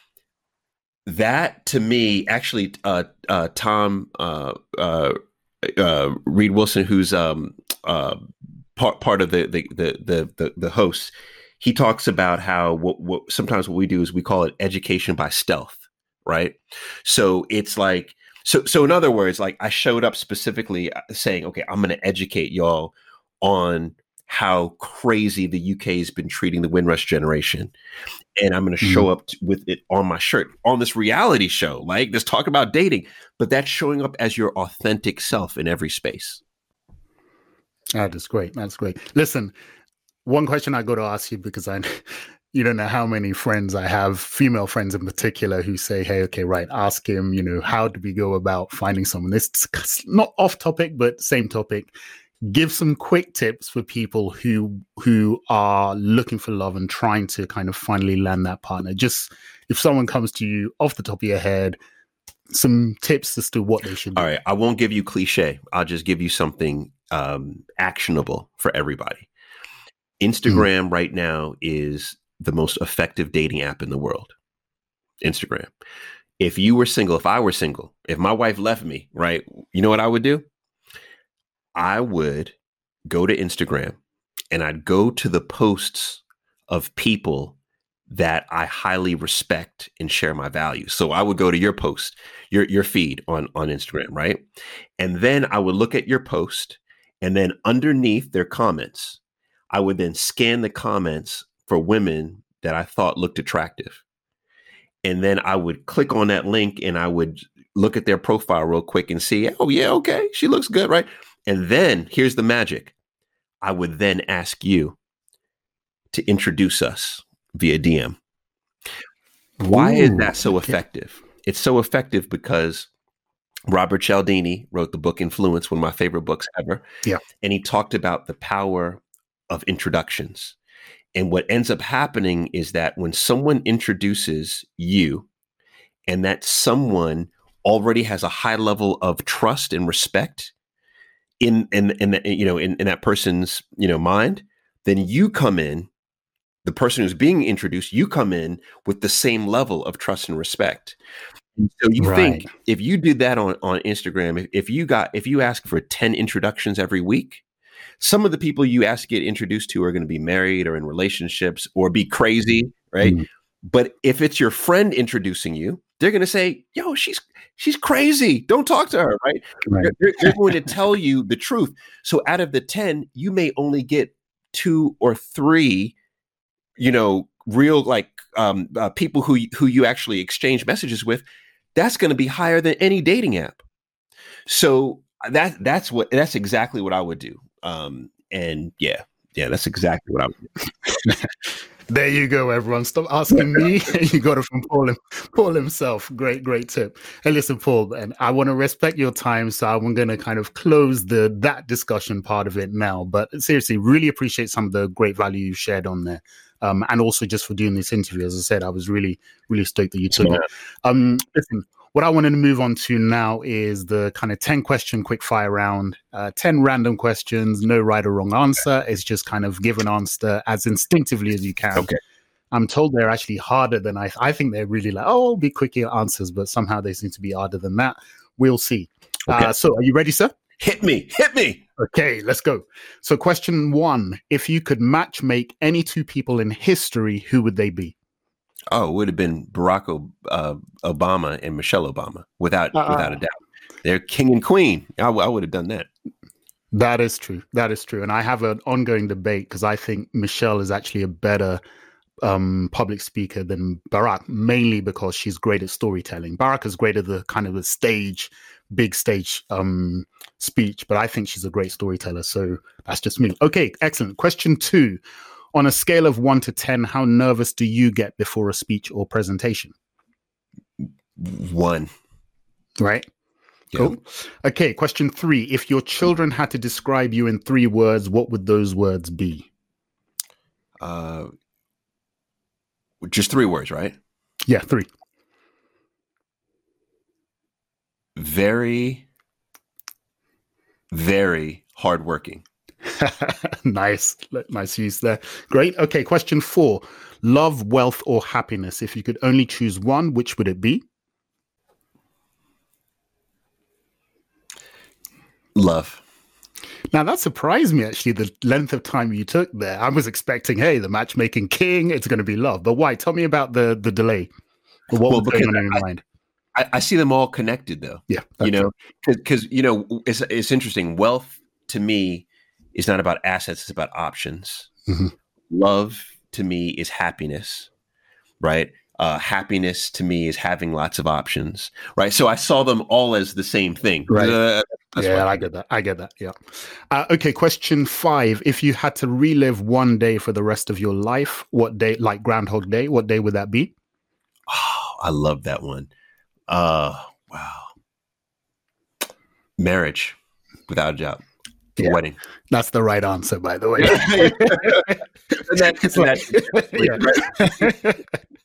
That to me, actually, uh, uh, Tom. Uh, uh, Uh, Reed Wilson, who's um, uh, part part of the the, the the the host, he talks about how what, what sometimes what we do is we call it education by stealth, right? So it's like so so in other words, like I showed up specifically saying, okay, I'm going to educate y'all on how crazy the U K has been treating the Windrush generation, and I'm going to show mm-hmm. up t- with it on my shirt on this reality show, like this talk about dating, but that's showing up as your authentic self in every space. That is great. That's great. Listen, one question I got to ask you, because I, you don't know how many friends I have, female friends in particular, who say, "Hey, okay, right, ask him. You know, how do we go about finding someone?" It's not off topic, but same topic. Give some quick tips for people who who are looking for love and trying to kind of finally land that partner. Just if someone comes to you off the top of your head, some tips as to what they should do. All right. I won't give you cliche. I'll just give you something um, actionable for everybody. Instagram mm. right now is the most effective dating app in the world. Instagram. If you were single, if I were single, if my wife left me, right, you know what I would do? I would go to Instagram and I'd go to the posts of people that I highly respect and share my values. So I would go to your post, your your feed on, on Instagram, right? And then I would look at your post, and then underneath their comments, I would then scan the comments for women that I thought looked attractive. And then I would click on that link and I would look at their profile real quick and see, oh yeah, okay, she looks good, right? And then here's the magic. I would then ask you to introduce us via D M. Why Ooh, is that so okay. effective? It's so effective because Robert Cialdini wrote the book Influence, one of my favorite books ever. Yeah. And he talked about the power of introductions. And what ends up happening is that when someone introduces you and that someone already has a high level of trust and respect in in in the, you know in, in that person's you know mind, then you come in, the person who's being introduced, you come in with the same level of trust and respect. And so you right. think if you did that on on Instagram, if, if you got if you ask for ten introductions every week, some of the people you ask to get introduced to are going to be married or in relationships or be crazy, right? Mm. But if it's your friend introducing you, they're going to say, yo, she's she's crazy. Don't talk to her, right? right. They're, they're going to tell you the truth. So out of the ten, you may only get two or three, you know, real like um, uh, people who who you actually exchange messages with, that's going to be higher than any dating app. So that that's what that's exactly what I would do. Um, and yeah, yeah, that's exactly what I would do. There you go, everyone. Stop asking me. You got it from Paul, Paul himself. Great, great tip. Hey, listen, Paul, and I want to respect your time, so I'm going to kind of close the that discussion part of it now. But seriously, really appreciate some of the great value you shared on there. Um, and also just for doing this interview. As I said, I was really, really stoked that you took yeah. it. Um, listen, what I wanted to move on to now is the kind of ten question quick fire round, uh, ten random questions, no right or wrong answer. It's just kind of give an answer as instinctively as you can. Okay. I'm told they're actually harder than I, I think they're really like, oh, be quick answers, but somehow they seem to be harder than that. We'll see. Okay. Uh, so are you ready, sir? Hit me, hit me. Okay, let's go. So question one, if you could match make any two people in history, who would they be? Oh, it would have been Barack o- uh, Obama and Michelle Obama, without uh, without a doubt. They're king and queen. I, w- I would have done that. That is true. That is true. And I have an ongoing debate because I think Michelle is actually a better um, public speaker than Barack, mainly because she's great at storytelling. Barack is great at the kind of the stage, big stage um, speech, but I think she's a great storyteller. So that's just me. Okay, excellent. Question two. On a scale of one to ten, how nervous do you get before a speech or presentation? One. Right. Yeah. Cool. Okay. Question three. If your children had to describe you in three words, what would those words be? Uh, just three words, right? Yeah, three. Very, very hardworking. Nice. Nice use there. Great. Okay. Question four. Love, wealth, or happiness? If you could only choose one, which would it be? Love. Now, that surprised me, actually, the length of time you took there. I was expecting, hey, the matchmaking king, it's going to be love. But why? Tell me about the the delay. What well, was going on in your I, mind? I, I see them all connected, though. Yeah. You know, because, you know, it's, it's interesting. Wealth, to me, is not about assets. It's about options. Mm-hmm. Love, to me, is happiness, right? Uh, happiness, to me, is having lots of options, right? So I saw them all as the same thing. Right. Uh, yeah, I get that. I get that. Yeah. Uh, okay. Question five. If you had to relive one day for the rest of your life, what day, like Groundhog Day, what day would that be? Oh, I love that one. Uh, wow. Marriage, without a doubt. The yeah. wedding. That's the right answer, by the way. and that, and that,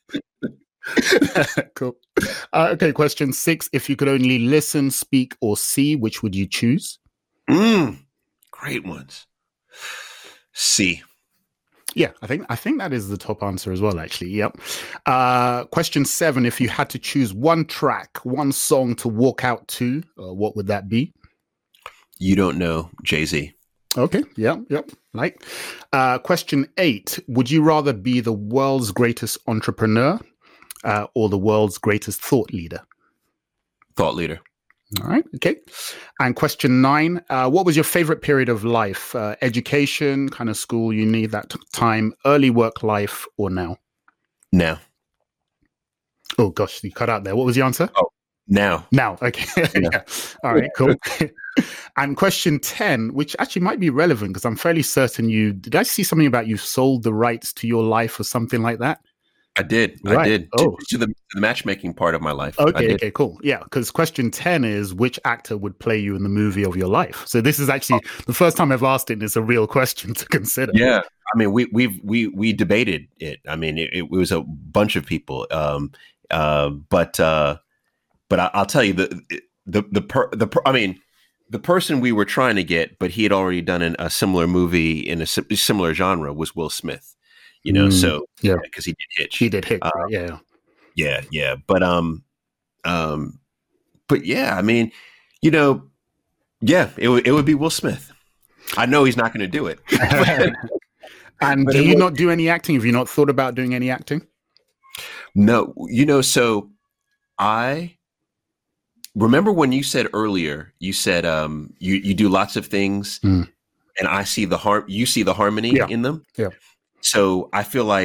cool. Uh, okay, question six. If you could only listen, speak, or see, which would you choose? Mm, great ones. See. Yeah, I think I think that is the top answer as well, actually. Yep. Uh, question seven. If you had to choose one track, one song to walk out to, uh, what would that be? You Don't Know, Jay-Z. Okay. Yep. Yep. Like. Uh, question eight. Would you rather be the world's greatest entrepreneur uh, or the world's greatest thought leader? Thought leader. All right. Okay. And question nine. Uh, what was your favorite period of life? Uh, education, kind of school, uni, that t- time, early work life, or now? Now. Oh, gosh. You cut out there. What was the answer? Oh, now. Now. Okay. Yeah. Yeah. All right. Cool. And question ten, which actually might be relevant because I'm fairly certain you, did I see something about you sold the rights to your life or something like that? I did. Right. I did. Oh. To, to the, the matchmaking part of my life. Okay. Okay, cool. Yeah. Because question ten is which actor would play you in the movie of your life? So this is actually oh. the first time I've asked it, and it's a real question to consider. Yeah. I mean, we, we've, we, we debated it. I mean, it, it was a bunch of people. Um, uh, but, uh, but I, I'll tell you the, the, the, per, the, per, I mean, the person we were trying to get, but he had already done an, a similar movie in a sim- similar genre was Will Smith, you know, mm, so yeah, because he did Hitch. He did Hitch, uh, right? Yeah. Yeah. Yeah. But, um, um, but yeah, I mean, you know, yeah, it, w- it would be Will Smith. I know he's not going to do it. And do you will- not do any acting? Have you not thought about doing any acting? No, you know, so I, remember when you said earlier, you said um, you, you do lots of things mm. and I see the har- you see the harmony yeah. in them. Yeah. So I feel like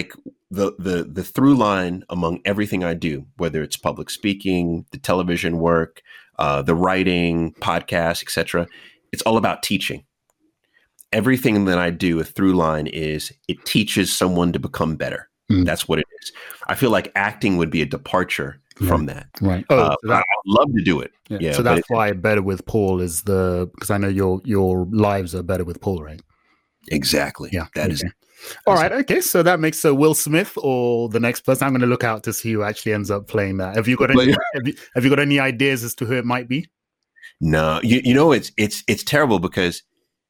the the the through line among everything I do, whether it's public speaking, the television work, uh, the writing, podcasts, et cetera, it's all about teaching. Everything that I do, a through line is it teaches someone to become better. Mm. That's what it is. I feel like acting would be a departure right. from that. Right. Oh, uh, so that, I'd love to do it. Yeah. yeah so that's why Better with Paul is the, because I know your your lives are better with Paul, right? Exactly. Yeah. That okay. is. All right. Okay. So that makes so Will Smith or the next person. I'm going to look out to see who actually ends up playing that. Have you got any? have, you, have you got any ideas as to who it might be? No. You you know it's it's it's terrible because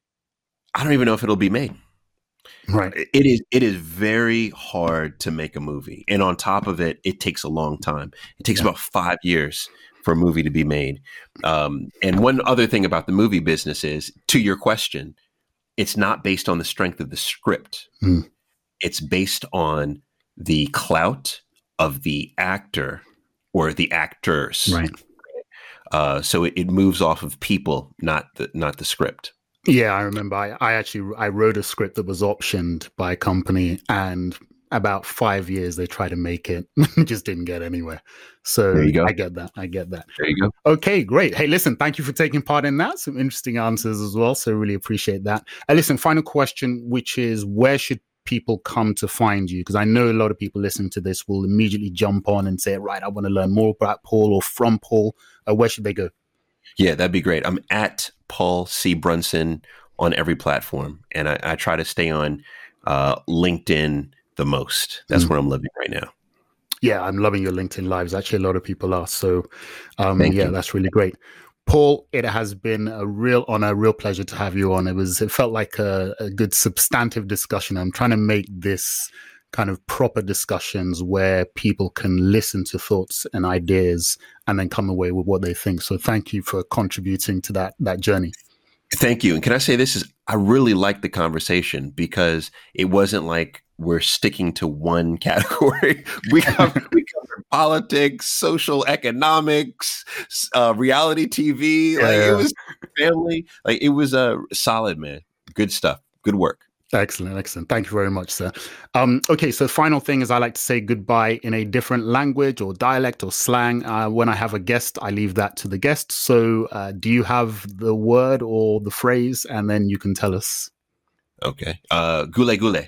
I don't even know if it'll be made. Right. It is it is very hard to make a movie. And on top of it, it takes a long time. It takes yeah. about five years for a movie to be made. Um, and one other thing about the movie business is, to your question, it's not based on the strength of the script. Mm. It's based on the clout of the actor or the actors. Right. Uh, so it, it moves off of people, not the not the script. Yeah, I remember. I, I actually I wrote a script that was optioned by a company, and about five years they tried to make it, just didn't get anywhere. So there you go. I get that. I get that. There you go. Okay, great. Hey, listen, thank you for taking part in that. Some interesting answers as well. So really appreciate that. And listen, final question, which is where should people come to find you? Because I know a lot of people listening to this will immediately jump on and say, right, I want to learn more about Paul or from Paul. Uh, where should they go? Yeah, that'd be great. I'm at Paul C. Brunson on every platform. And I, I try to stay on uh, LinkedIn the most. That's mm. where I'm living right now. Yeah, I'm loving your LinkedIn lives. Actually, a lot of people are. So um, yeah, you. that's really great. Paul, it has been a real honor, a real pleasure to have you on. It was, it felt like a, a good substantive discussion. I'm trying to make this kind of proper discussions where people can listen to thoughts and ideas and then come away with what they think. So thank you for contributing to that, that journey. Thank you. And can I say this is, I really liked the conversation because it wasn't like we're sticking to one category. We covered, we covered politics, social economics, uh, reality T V. Like yeah. It was family. Like it was a uh, solid, man. Good stuff. Good work. Excellent, excellent. Thank you very much, sir. Um, okay, so final thing is I like to say goodbye in a different language or dialect or slang. Uh, when I have a guest, I leave that to the guest. So uh, do you have the word or the phrase? And then you can tell us. Okay. Uh, gule gule.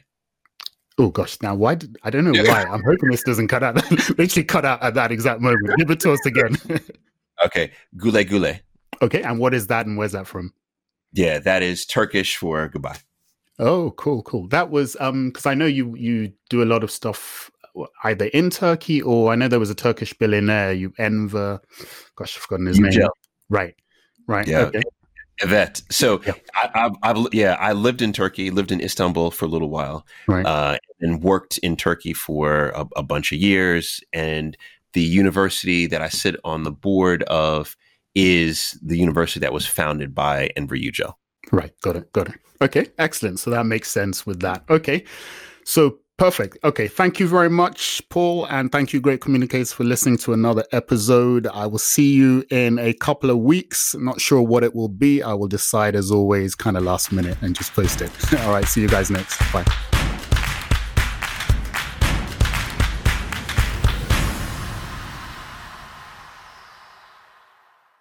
Oh, gosh. Now, why did I don't know why. I'm hoping this doesn't cut out. Literally cut out at that exact moment. Give it to us again. Okay. Gule gule. Okay. And what is that and where's that from? Yeah, that is Turkish for goodbye. Oh, cool, cool. That was um because I know you you do a lot of stuff either in Turkey or I know there was a Turkish billionaire, you Enver, gosh, I've forgotten his Yücel. name. Right, right. Yeah. Okay. Evet. So yeah. I, I've, I've yeah I lived in Turkey, lived in Istanbul for a little while, right. uh, and worked in Turkey for a, a bunch of years. And the university that I sit on the board of is the university that was founded by Enver Yücel. Right. Got it. Got it. Okay. Excellent. So that makes sense with that. Okay. So perfect. Okay. Thank you very much, Paul. And thank you, Great Communicators, for listening to another episode. I will see you in a couple of weeks. I'm not sure what it will be. I will decide as always, kind of last minute and just post it. All right. See you guys next. Bye.